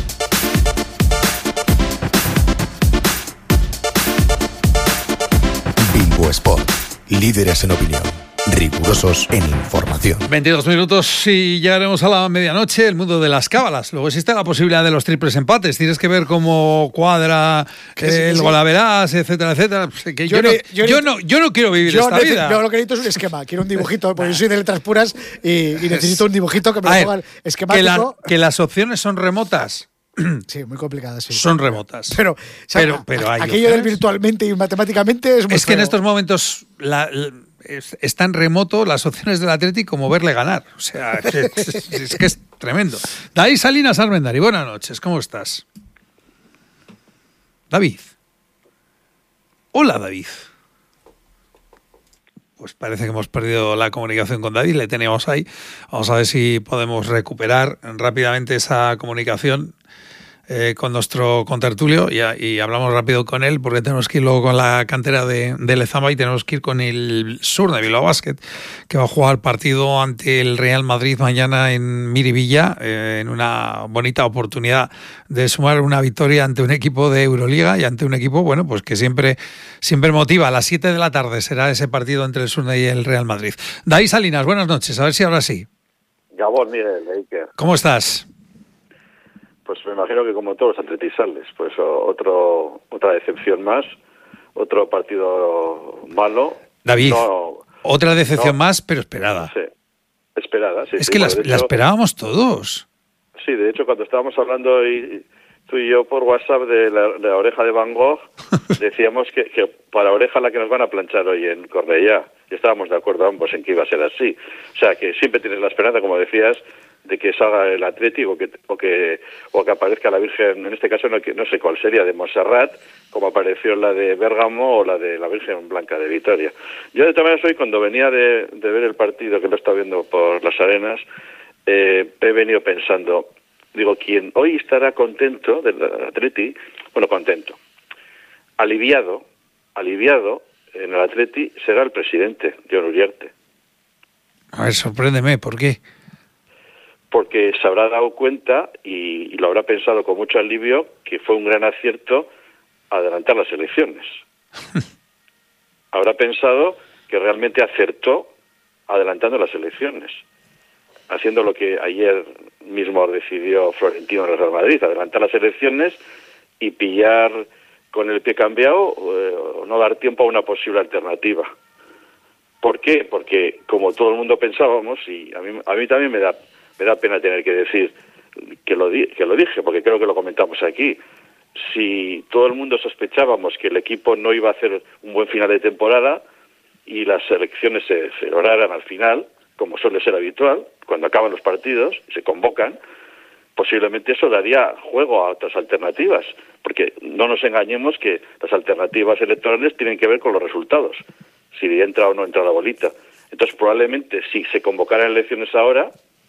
Bilbo Sport. Líderes en opinión. Rigurosos en información. 22 minutos y llegaremos a la medianoche. El mundo de las cábalas. Luego existe la posibilidad de los triples empates. Tienes que ver cómo cuadra el golaveras, etcétera, etcétera. Que yo no quiero vivir esta vida. Yo lo que necesito es un esquema. Quiero un dibujito, porque yo soy de letras puras y necesito un dibujito que me lo ponga esquemático. Que las opciones son remotas. Sí, muy complicadas. Sí. Son remotas. Pero hay aquello del virtualmente y matemáticamente es muy que en estos momentos es tan remoto las opciones del Atlético como verle ganar. O sea, es que es tremendo. David Salinas Armendari, buenas noches, ¿cómo estás? David. Hola, David. Pues parece que hemos perdido la comunicación con David, le teníamos ahí. Vamos a ver si podemos recuperar rápidamente esa comunicación con nuestro contertulio y hablamos rápido con él porque tenemos que ir luego con la cantera de Lezama y tenemos que ir con el Sur de Bilbao Basket, que va a jugar partido ante el Real Madrid mañana en Miribilla, en una bonita oportunidad de sumar una victoria ante un equipo de Euroliga y ante un equipo, bueno, pues que siempre motiva. A las 7 de la tarde será ese partido entre el Sur y el Real Madrid. David Salinas, buenas noches, a ver si ahora sí. Gabón, Miguel, Iker. ¿Cómo estás? Pues me imagino que como todos los atletizales, pues otra decepción más, otro partido malo. David, otra decepción más, pero esperada. Sí, esperada, sí. Es que la esperábamos todos. Sí, de hecho, cuando estábamos hablando tú y yo por WhatsApp de la oreja de Van Gogh, decíamos que para oreja la que nos van a planchar hoy en Cornellá. Y estábamos de acuerdo ambos en que iba a ser así. O sea, que siempre tienes la esperanza, como decías, de que salga el Atlético o que aparezca la Virgen, en este caso no sé cuál sería, de Montserrat, como apareció la de Bérgamo o la de la Virgen Blanca de Vitoria. Yo de todas maneras hoy, cuando venía de ver el partido, que lo estaba viendo por las arenas, he venido pensando, digo, quien hoy estará contento del Atleti, bueno, contento, aliviado en el Atleti será el presidente, Jon Uriarte. A ver, sorpréndeme, ¿por qué? Porque se habrá dado cuenta y lo habrá pensado con mucho alivio que fue un gran acierto adelantar las elecciones. Habrá pensado que realmente acertó adelantando las elecciones, haciendo lo que ayer mismo decidió Florentino en el Real Madrid, adelantar las elecciones y pillar con el pie cambiado o no dar tiempo a una posible alternativa. ¿Por qué? Porque como todo el mundo pensábamos, y a mí también me da pena tener que decir que lo dije, porque creo que lo comentamos aquí, si todo el mundo sospechábamos que el equipo no iba a hacer un buen final de temporada y las elecciones se celebraran al final, como suele ser habitual, cuando acaban los partidos y se convocan, posiblemente eso daría juego a otras alternativas, porque no nos engañemos que las alternativas electorales tienen que ver con los resultados, si entra o no entra la bolita. Entonces, probablemente, si se convocaran elecciones ahora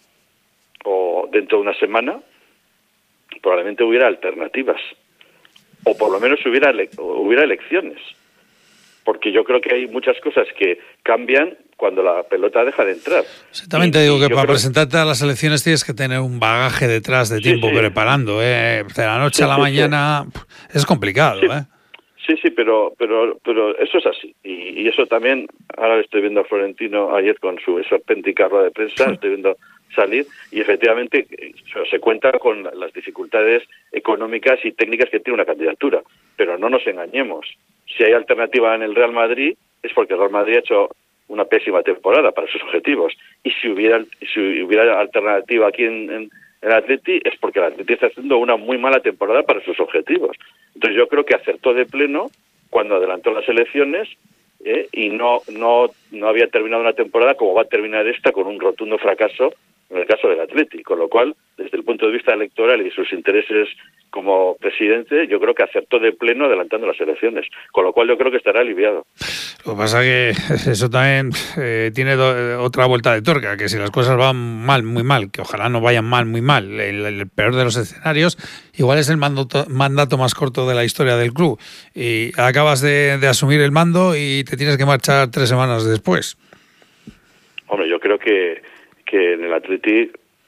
o dentro de una semana, probablemente hubiera alternativas, o por lo menos hubiera elecciones, porque yo creo que hay muchas cosas que cambian cuando la pelota deja de entrar. Sí, también te digo que para presentarte a las elecciones tienes que tener un bagaje detrás de tiempo preparando, de la noche a la mañana es complicado, Sí, pero eso es así. Y eso también, ahora estoy viendo a Florentino ayer con su esperpéntica rueda de prensa, estoy viendo salir, y efectivamente se cuenta con las dificultades económicas y técnicas que tiene una candidatura. Pero no nos engañemos. Si hay alternativa en el Real Madrid, es porque el Real Madrid ha hecho una pésima temporada para sus objetivos. Y si hubiera alternativa aquí en el Atleti, es porque el Atleti está haciendo una muy mala temporada para sus objetivos. Entonces yo creo que acertó de pleno cuando adelantó las elecciones y no había terminado una temporada como va a terminar esta, con un rotundo fracaso en el caso del Atleti. Con lo cual, desde el punto de vista electoral y de sus intereses como presidente, yo creo que acertó de pleno adelantando las elecciones. Con lo cual yo creo que estará aliviado. Lo que pasa es que eso también tiene otra vuelta de tuerca, que si las cosas van mal, muy mal, que ojalá no vayan mal, muy mal, el peor de los escenarios, igual es el mandato más corto de la historia del club. Y acabas de asumir el mando y te tienes que marchar 3 semanas después. Bueno, yo creo que en el Atleti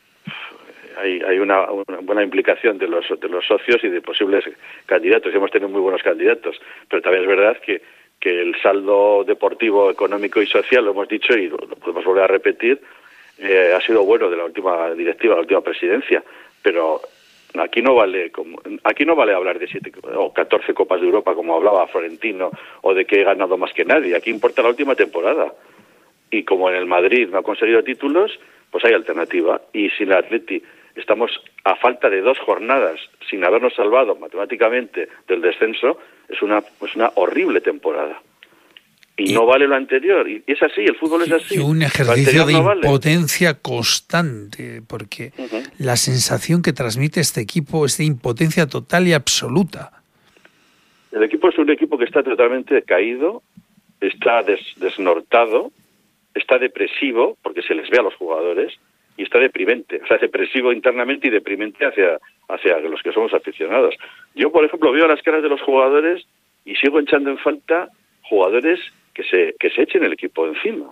hay una buena implicación de los socios y de posibles candidatos. Hemos tenido muy buenos candidatos, pero también es verdad que el saldo deportivo, económico y social, lo hemos dicho y lo podemos volver a repetir, ha sido bueno de la última directiva, la última presidencia, pero aquí no vale hablar de 7 o 14 Copas de Europa como hablaba Florentino, o de que he ganado más que nadie. Aquí importa la última temporada. Y como en el Madrid no ha conseguido títulos, pues hay alternativa. Y si en el Atleti estamos a falta de 2 jornadas sin habernos salvado matemáticamente del descenso, es una horrible temporada. Y no vale lo anterior. Y es así, el fútbol es así. Y un ejercicio de impotencia constante, porque la sensación que transmite este equipo es de impotencia total y absoluta. El equipo es un equipo que está totalmente caído, está desnortado, está depresivo, porque se les ve a los jugadores, y está deprimente, o sea, depresivo internamente y deprimente hacia los que somos aficionados. Yo, por ejemplo, veo las caras de los jugadores y sigo echando en falta jugadores que se echen el equipo encima.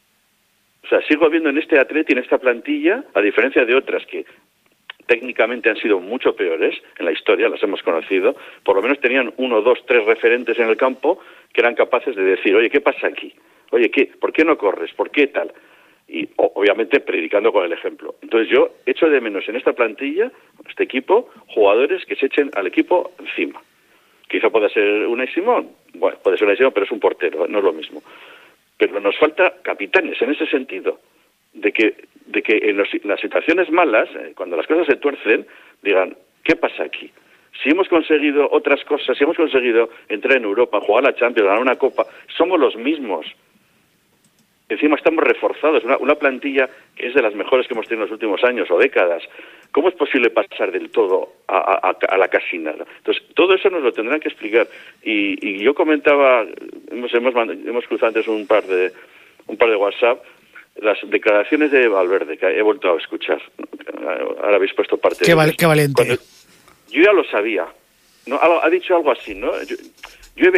O sea, sigo viendo en este Atleti, en esta plantilla, a diferencia de otras que técnicamente han sido mucho peores en la historia, las hemos conocido, por lo menos tenían 1, 2, 3 referentes en el campo que eran capaces de decir, oye, ¿qué pasa aquí? Oye, ¿por qué no corres? ¿Por qué tal? Y obviamente predicando con el ejemplo. Entonces yo echo de menos en esta plantilla, este equipo, jugadores que se echen al equipo encima. Quizá pueda ser Unai Simón, bueno, puede ser Unai Simón, pero es un portero, no es lo mismo. Pero nos falta capitanes en ese sentido, de que en las situaciones malas, cuando las cosas se tuercen, digan, ¿qué pasa aquí? Si hemos conseguido otras cosas, si hemos conseguido entrar en Europa, jugar a la Champions, ganar una Copa, somos los mismos. Encima estamos reforzados, una plantilla que es de las mejores que hemos tenido en los últimos años o décadas. ¿Cómo es posible pasar del todo a la casi nada? Entonces, todo eso nos lo tendrán que explicar. Y yo comentaba, hemos cruzado antes un par de WhatsApp, las declaraciones de Valverde, que he vuelto a escuchar. Ahora habéis puesto parte Qué de qué valiente. Yo ya lo sabía. ¿No? Ha dicho algo así, ¿no? Yo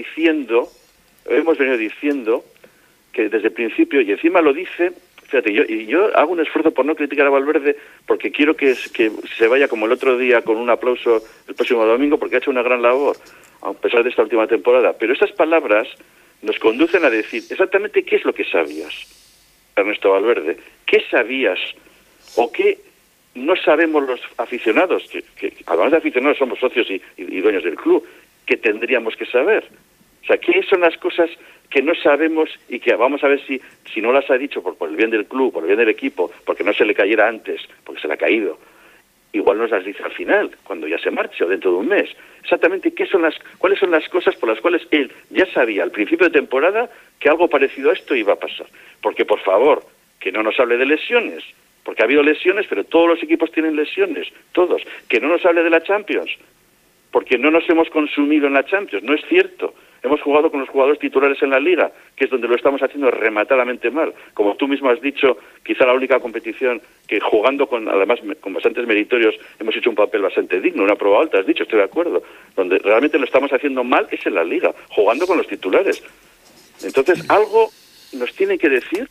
hemos venido diciendo que desde el principio, y encima lo dice, fíjate, yo hago un esfuerzo por no criticar a Valverde porque quiero que se vaya como el otro día con un aplauso el próximo domingo porque ha hecho una gran labor, a pesar de esta última temporada. Pero estas palabras nos conducen a decir exactamente qué es lo que sabías, Ernesto Valverde. ¿Qué sabías o qué no sabemos los aficionados? Que además de aficionados somos socios y dueños del club, que tendríamos que saber. O sea, ¿qué son las cosas que no sabemos y que vamos a ver si no las ha dicho por el bien del club, por el bien del equipo, porque no se le cayera antes, porque se le ha caído? Igual nos las dice al final, cuando ya se marche o dentro de un mes. Exactamente cuáles son las cosas por las cuales él ya sabía al principio de temporada que algo parecido a esto iba a pasar. Porque, por favor, que no nos hable de lesiones, porque ha habido lesiones, pero todos los equipos tienen lesiones, todos. Que no nos hable de la Champions, porque no nos hemos consumido en la Champions, no es cierto. Hemos jugado con los jugadores titulares en la Liga, que es donde lo estamos haciendo rematadamente mal. Como tú mismo has dicho, quizá la única competición que jugando además con bastantes meritorios hemos hecho un papel bastante digno, una prueba alta, has dicho, estoy de acuerdo. Donde realmente lo estamos haciendo mal es en la Liga, jugando con los titulares. Entonces, algo nos tiene que decir,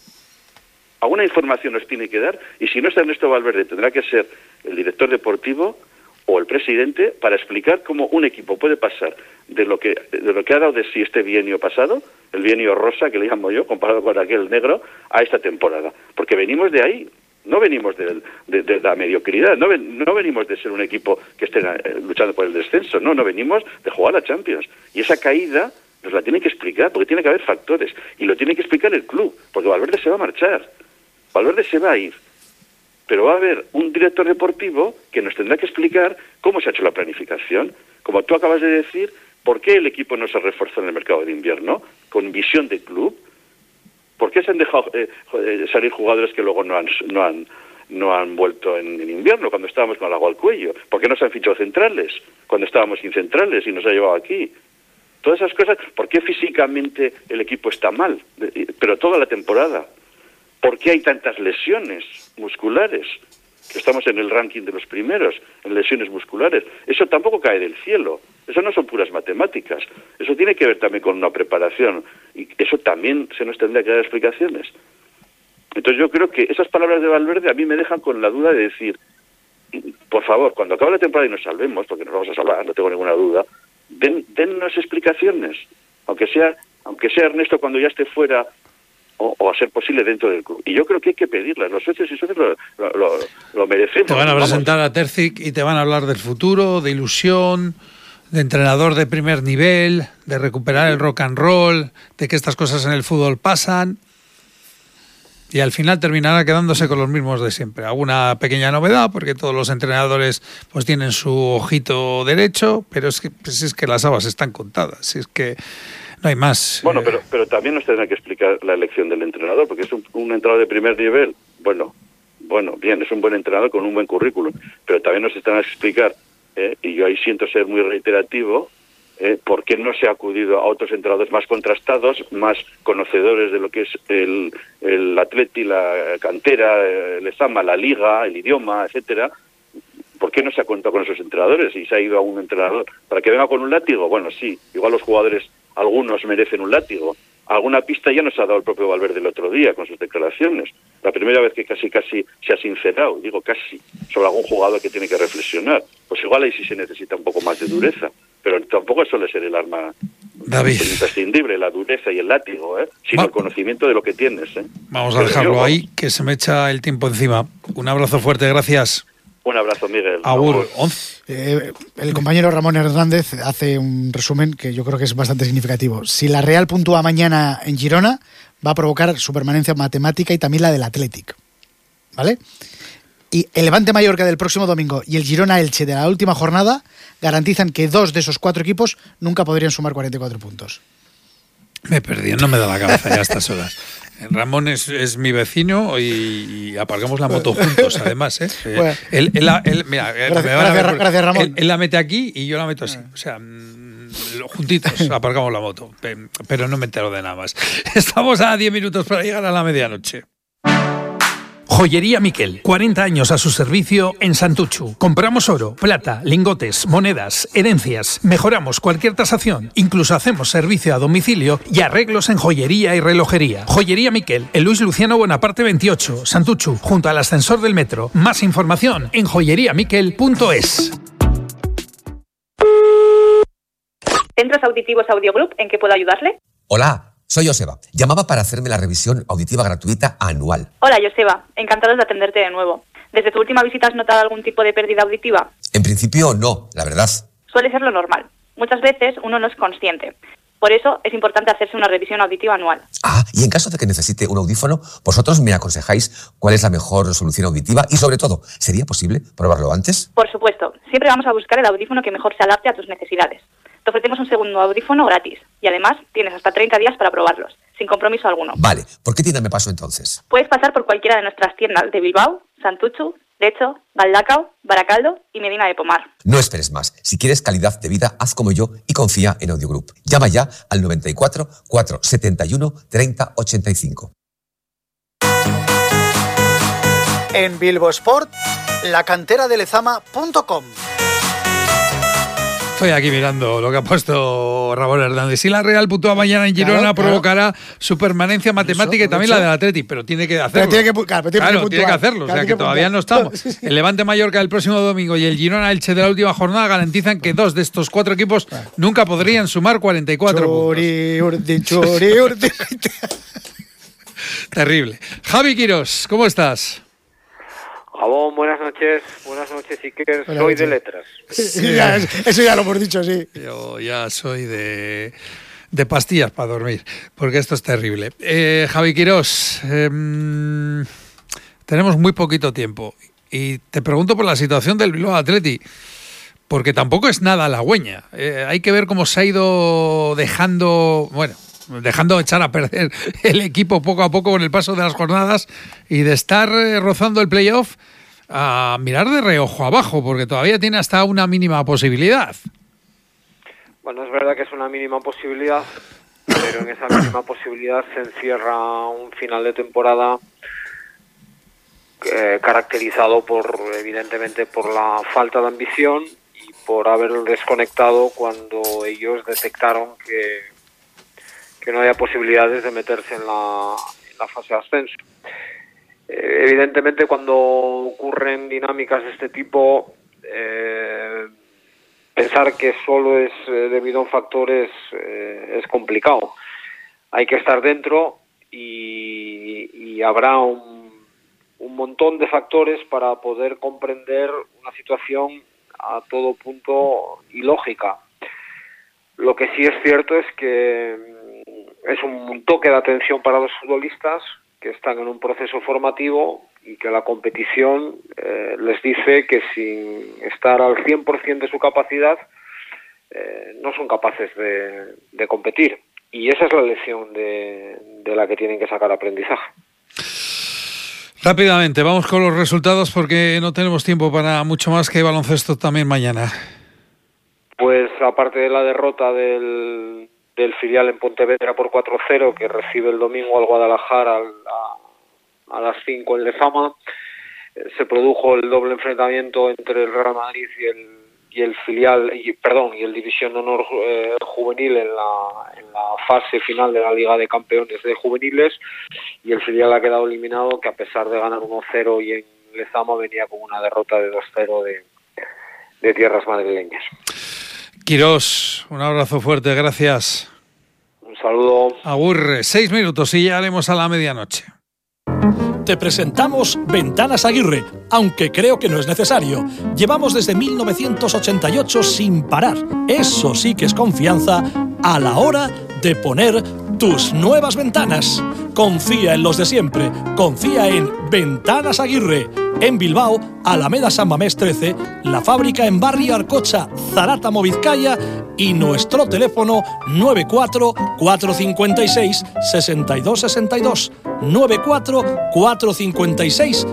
alguna información nos tiene que dar, y si no está Ernesto Valverde, tendrá que ser el director deportivo o el presidente para explicar cómo un equipo puede pasar de lo que ha dado de sí este bienio pasado, el bienio rosa que le llamo yo, comparado con aquel negro, a esta temporada. Porque venimos de ahí, no venimos de la mediocridad, no venimos de ser un equipo que esté luchando por el descenso, no venimos de jugar a la Champions. Y esa caída nos la tiene que explicar, porque tiene que haber factores, y lo tiene que explicar el club, porque Valverde se va a marchar, Valverde se va a ir. Pero va a haber un director deportivo que nos tendrá que explicar cómo se ha hecho la planificación. Como tú acabas de decir, ¿por qué el equipo no se reforzó en el mercado de invierno? Con visión de club. ¿Por qué se han dejado salir jugadores que luego no han vuelto en invierno cuando estábamos con el agua al cuello? ¿Por qué no se han fichado centrales cuando estábamos sin centrales y nos ha llevado aquí? Todas esas cosas. ¿Por qué físicamente el equipo está mal? Pero toda la temporada. ¿Por qué hay tantas lesiones musculares? Que estamos en el ranking de los primeros en lesiones musculares. Eso tampoco cae del cielo. Eso no son puras matemáticas. Eso tiene que ver también con una preparación. Y eso también se nos tendría que dar explicaciones. Entonces yo creo que esas palabras de Valverde a mí me dejan con la duda de decir, por favor, cuando acabe la temporada y nos salvemos, porque nos vamos a salvar, no tengo ninguna duda, dennos explicaciones. Aunque sea Ernesto cuando ya esté fuera, o a ser posible dentro del club. Y yo creo que hay que pedirlas. Los socios y socios lo merecemos. Te van a presentar a Terzic y te van a hablar del futuro, de ilusión, de entrenador de primer nivel, de recuperar el rock and roll, de que estas cosas en el fútbol pasan. Y al final terminará quedándose con los mismos de siempre. Alguna pequeña novedad, porque todos los entrenadores pues tienen su ojito derecho, pero es que las habas están contadas. Es que no hay más. Bueno, pero también nos tendrá que explicar la elección del entrenador, porque es un entrenador de primer nivel. Bueno, bien, es un buen entrenador con un buen currículum, pero también nos tendrá que explicar, y yo ahí siento ser muy reiterativo, por qué no se ha acudido a otros entrenadores más contrastados, más conocedores de lo que es el atleti, la cantera, el ESAMA, la liga, el idioma, etcétera. ¿Por qué no se ha contado con esos entrenadores y se ha ido a un entrenador para que venga con un látigo? Bueno, sí, igual los jugadores, algunos merecen un látigo. Alguna pista ya nos ha dado el propio Valverde el otro día con sus declaraciones. La primera vez que casi se ha sincerado, digo casi, sobre algún jugador que tiene que reflexionar. Pues igual ahí sí se necesita un poco más de dureza. Pero tampoco suele ser el arma imprescindible, la dureza y el látigo, sino el conocimiento de lo que tienes. Vamos a dejarlo ahí, que se me echa el tiempo encima. Un abrazo fuerte, gracias. Un abrazo, Miguel. Agur. El compañero Ramón Hernández hace un resumen que yo creo que es bastante significativo. Si la Real puntúa mañana en Girona, va a provocar su permanencia matemática y también la del Athletic, ¿vale? Y el Levante Mallorca del próximo domingo y el Girona Elche de la última jornada garantizan que 2 de esos 4 equipos nunca podrían sumar 44 puntos. Me perdí, no me da la cabeza ya a estas horas. Ramón es mi vecino y aparcamos la moto juntos, además. Bueno. Mira, gracias, Ramón. Él la mete aquí y yo la meto así. O sea, juntitos, aparcamos la moto, pero no me entero de nada más. Estamos a 10 minutos para llegar a la medianoche. Joyería Miquel, 40 años a su servicio en Santuchu. Compramos oro, plata, lingotes, monedas, herencias. Mejoramos cualquier tasación. Incluso hacemos servicio a domicilio y arreglos en joyería y relojería. Joyería Miquel, en Luis Luciano Bonaparte 28, Santuchu, junto al ascensor del metro. Más información en joyeriamiquel.es. Centros Auditivos Audio Group, ¿en qué puedo ayudarle? Hola, soy Joseba. Llamaba para hacerme la revisión auditiva gratuita anual. Hola, Joseba. Encantados de atenderte de nuevo. ¿Desde tu última visita has notado algún tipo de pérdida auditiva? En principio no, la verdad. Suele ser lo normal. Muchas veces uno no es consciente. Por eso es importante hacerse una revisión auditiva anual. Ah, y en caso de que necesite un audífono, vosotros me aconsejáis cuál es la mejor solución auditiva y, sobre todo, ¿sería posible probarlo antes? Por supuesto. Siempre vamos a buscar el audífono que mejor se adapte a tus necesidades. Te ofrecemos un segundo audífono gratis y además tienes hasta 30 días para probarlos, sin compromiso alguno. Vale, ¿por qué tienda me paso entonces? Puedes pasar por cualquiera de nuestras tiendas de Bilbao, Santuchu, Lecho, Galdakao, Baracaldo y Medina de Pomar. No esperes más. Si quieres calidad de vida, haz como yo y confía en Audio Group. Llama ya al 94 471 30 85. En Bilbo Sport, lacanteradelezama.com. Estoy aquí mirando lo que ha puesto Ramón Hernández. Si la Real puntúa mañana en Girona, provocará su permanencia matemática y también la del Atleti, pero tiene que hacerlo. Tiene que hacerlo, o sea que todavía no estamos. El Levante Mallorca el próximo domingo y el Girona Elche de la última jornada garantizan que 2 de estos 4 equipos nunca podrían sumar 44 puntos. Terrible. Javi Quirós, ¿cómo estás? Jabón, buenas noches, Iker. Soy de letras. Sí, eso ya lo hemos dicho, sí. Yo ya soy de pastillas para dormir, porque esto es terrible. Javi Quirós, tenemos muy poquito tiempo y te pregunto por la situación del Bilbao Athletic, porque tampoco es nada halagüeña. Hay que ver cómo se ha ido dejando echar a perder el equipo poco a poco con el paso de las jornadas y de estar rozando el playoff a mirar de reojo abajo, porque todavía tiene hasta una mínima posibilidad. Bueno, es verdad que es una mínima posibilidad, pero en esa mínima posibilidad se encierra un final de temporada caracterizado evidentemente por la falta de ambición y por haber desconectado cuando ellos detectaron que no había posibilidades de meterse en la fase de ascenso. Evidentemente, cuando ocurren dinámicas de este tipo, pensar que solo es debido a un factor es complicado. Hay que estar dentro y habrá un montón de factores para poder comprender una situación a todo punto ilógica. Lo que sí es cierto es que es un toque de atención para los futbolistas que están en un proceso formativo y que la competición les dice que sin estar al 100% de su capacidad no son capaces de competir. Y esa es la lección de la que tienen que sacar aprendizaje. Rápidamente, vamos con los resultados porque no tenemos tiempo para mucho más, que hay baloncesto también mañana. Pues aparte de la derrota del filial en Pontevedra por 4-0, que recibe el domingo al Guadalajara a las 5 en Lezama, se produjo el doble enfrentamiento entre el Real Madrid y el filial, y el División de Honor juvenil en la fase final de la Liga de Campeones de juveniles, y el filial ha quedado eliminado, que a pesar de ganar 1-0 y en Lezama venía con una derrota de 2-0 de tierras madrileñas. Quirós, un abrazo fuerte, gracias. Un saludo. Agur, 6 minutos y ya haremos a la medianoche. Te presentamos Ventanas Aguirre, aunque creo que no es necesario. Llevamos desde 1988 sin parar. Eso sí que es confianza a la hora de poner tus nuevas ventanas. Confía en los de siempre. Confía en Ventanas Aguirre. En Bilbao, Alameda San Mamés 13, la fábrica en Barrio Arcocha, Zarátamo, Vizcaya, y nuestro teléfono 94 456 6262. 94 456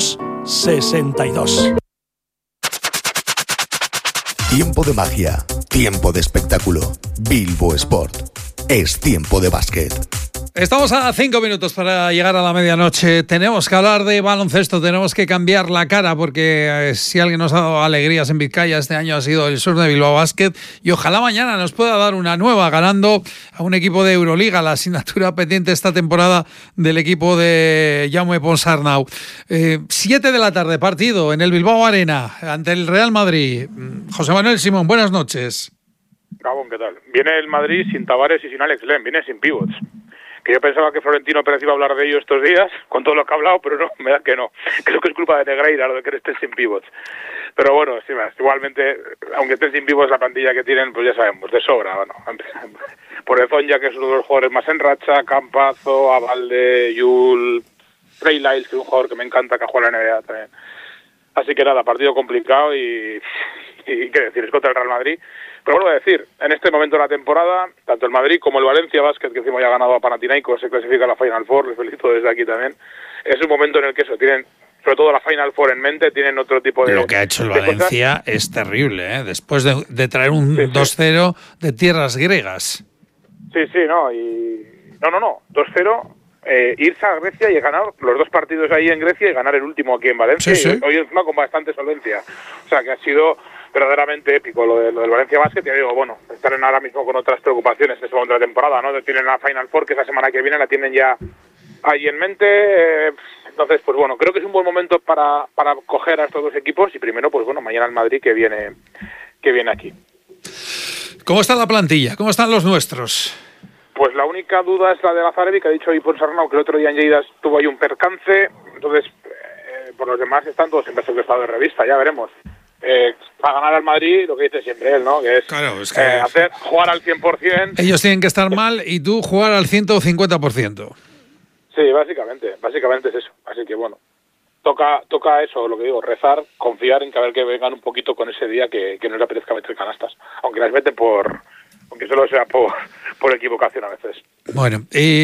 6262. Tiempo de magia. tiempo de espectáculo. Bilbo Sport. Es tiempo de básquet. Estamos a 5 minutos para llegar a la medianoche. Tenemos que hablar de baloncesto, tenemos que cambiar la cara porque si alguien nos ha dado alegrías en Vizcaya este año ha sido el Sur de Bilbao Basket y ojalá mañana nos pueda dar una nueva ganando a un equipo de Euroliga, la asignatura pendiente esta temporada del equipo de Jaume Ponsarnau. 7 de la tarde, partido en el Bilbao Arena ante el Real Madrid. José Manuel Simón, buenas noches. Gabón, ¿qué tal? Viene el Madrid sin Tavares y sin Alex Len, viene sin pivots. Que yo pensaba que Florentino Pérez iba a hablar de ello estos días, con todo lo que ha hablado, pero no, me da que no. Creo que es culpa de Negreira lo de que estén sin pivots. Pero bueno, sí, igualmente, aunque estén sin pivots, la plantilla que tienen, pues ya sabemos, de sobra. Bueno, por Ezonja, que es uno de los jugadores más en racha, Campazo, Abalde, Yul, Ray Lyles, que es un jugador que me encanta, que juega en la NBA también. Así que nada, partido complicado y qué decir, es contra el Real Madrid. Pero vuelvo a decir, en este momento de la temporada, tanto el Madrid como el Valencia Basket, que encima ya ha ganado a Panathinaikos, se clasifica a la Final Four, les felicito desde aquí también, es un momento en el que eso, tienen sobre todo la Final Four en mente, tienen otro tipo de... Lo que ha hecho el Valencia es terrible, ¿eh? Después de traer un 2-0 de tierras griegas. Sí, no, 2-0... irse a Grecia y ganar los 2 partidos ahí en Grecia y ganar el último aquí en Valencia. Sí. Hoy encima con bastante solvencia. O sea, que ha sido verdaderamente épico lo del Valencia Basket. Y digo, bueno, están ahora mismo con otras preocupaciones en ese momento de la temporada, ¿no? Tienen la Final Four, que esa semana que viene la tienen ya ahí en mente. Entonces, pues bueno, creo que es un buen momento para coger a estos 2 equipos y primero, pues bueno, mañana el Madrid que viene aquí. ¿Cómo está la plantilla? ¿Cómo están los nuestros? Pues la única duda es la de Lazarevic, que ha dicho hoy Ponsarnau que el otro día en Lleida tuvo ahí un percance. Entonces, por los demás están todos en perfecto estado de revista, ya veremos. Para ganar al Madrid, lo que dice siempre él, ¿no? Que es, claro, es que jugar al 100%. Ellos tienen que estar mal y tú jugar al 150%. Sí, básicamente es eso. Así que bueno, toca eso, lo que digo, rezar, confiar en que vengan un poquito con ese día que no les apetezca meter canastas. Aunque las meten aunque solo sea por equivocación a veces. Bueno,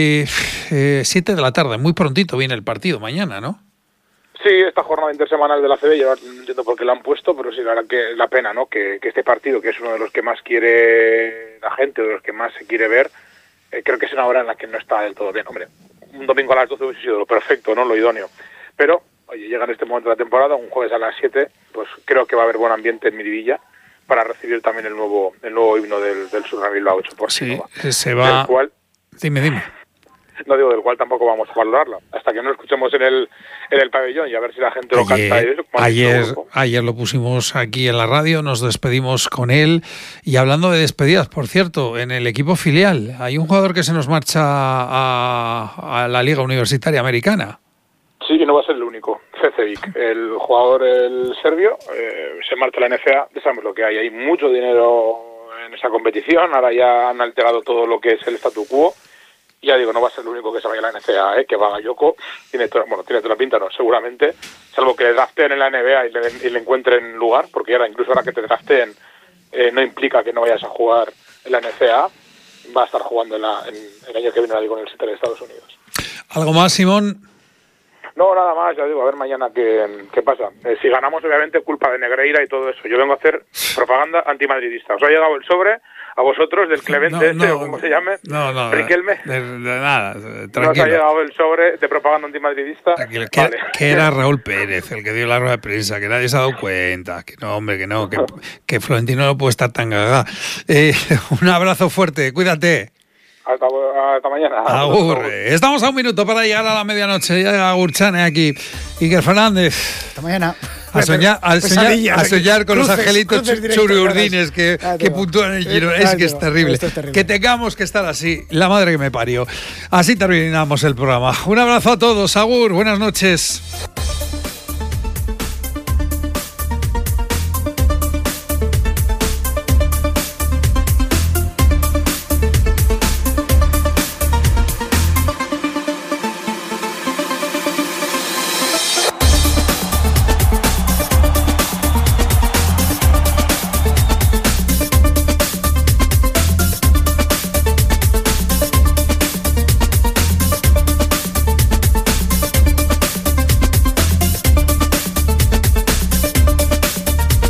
7 de la tarde, muy prontito viene el partido mañana, ¿no? Sí, esta jornada intersemanal de la CB, yo no entiendo por qué la han puesto, pero sí, la verdad que la pena, ¿no? Que este partido, que es uno de los que más quiere la gente, de los que más se quiere ver, creo que es una hora en la que no está del todo bien. Hombre, un domingo a las 12 hubiese sido lo perfecto, ¿no? Lo idóneo. Pero, oye, llega en este momento de la temporada, un jueves a las 7, pues creo que va a haber buen ambiente en Miribilla para recibir también el nuevo himno del Sur de Bilbao 8 por sí, se va. Del cual, dime. No digo del cual tampoco vamos a valorarlo hasta que no lo escuchemos en el pabellón y a ver si la gente lo canta. Ayer lo pusimos aquí en la radio, nos despedimos con él y hablando de despedidas, por cierto, en el equipo filial hay un jugador que se nos marcha a la Liga Universitaria Americana. Sí, y no va a ser el único. Cecevic, el jugador el serbio, se marcha a la NCAA, ya sabemos lo que hay mucho dinero en esa competición, ahora ya han alterado todo lo que es el statu quo. Ya digo, no va a ser el único que se vaya a la NCAA, que va a Yoko, tiene toda la pinta, no, seguramente, salvo que le drafteen en la NBA y le encuentren lugar, porque incluso ahora que te drafteen no implica que no vayas a jugar en la NCAA, va a estar jugando el año que viene con el Center de Estados Unidos. ¿Algo más, Simón? No, nada más, ya digo, a ver mañana qué pasa. Si ganamos, obviamente, culpa de Negreira y todo eso. Yo vengo a hacer propaganda antimadridista. ¿Os ha llegado el sobre a vosotros del Clemente o como se llame? No, Riquelme. De nada, tranquilo. ¿Nos ha llegado el sobre de propaganda antimadridista? Tranquilo, que era Raúl Pérez el que dio la rueda de prensa, que nadie se ha dado cuenta, que no, hombre, que Florentino no puede estar tan gaga. Un abrazo fuerte, cuídate. Hasta mañana. Agur. Estamos a un minuto para llegar a la medianoche. Ya llega Gurchane aquí. Iker Fernández. Hasta mañana. A soñar con los angelitos churiurdines que puntúan el Giro. Es que es terrible. Que tengamos que estar así. La madre que me parió. Así terminamos el programa. Un abrazo a todos. Agur. Buenas noches.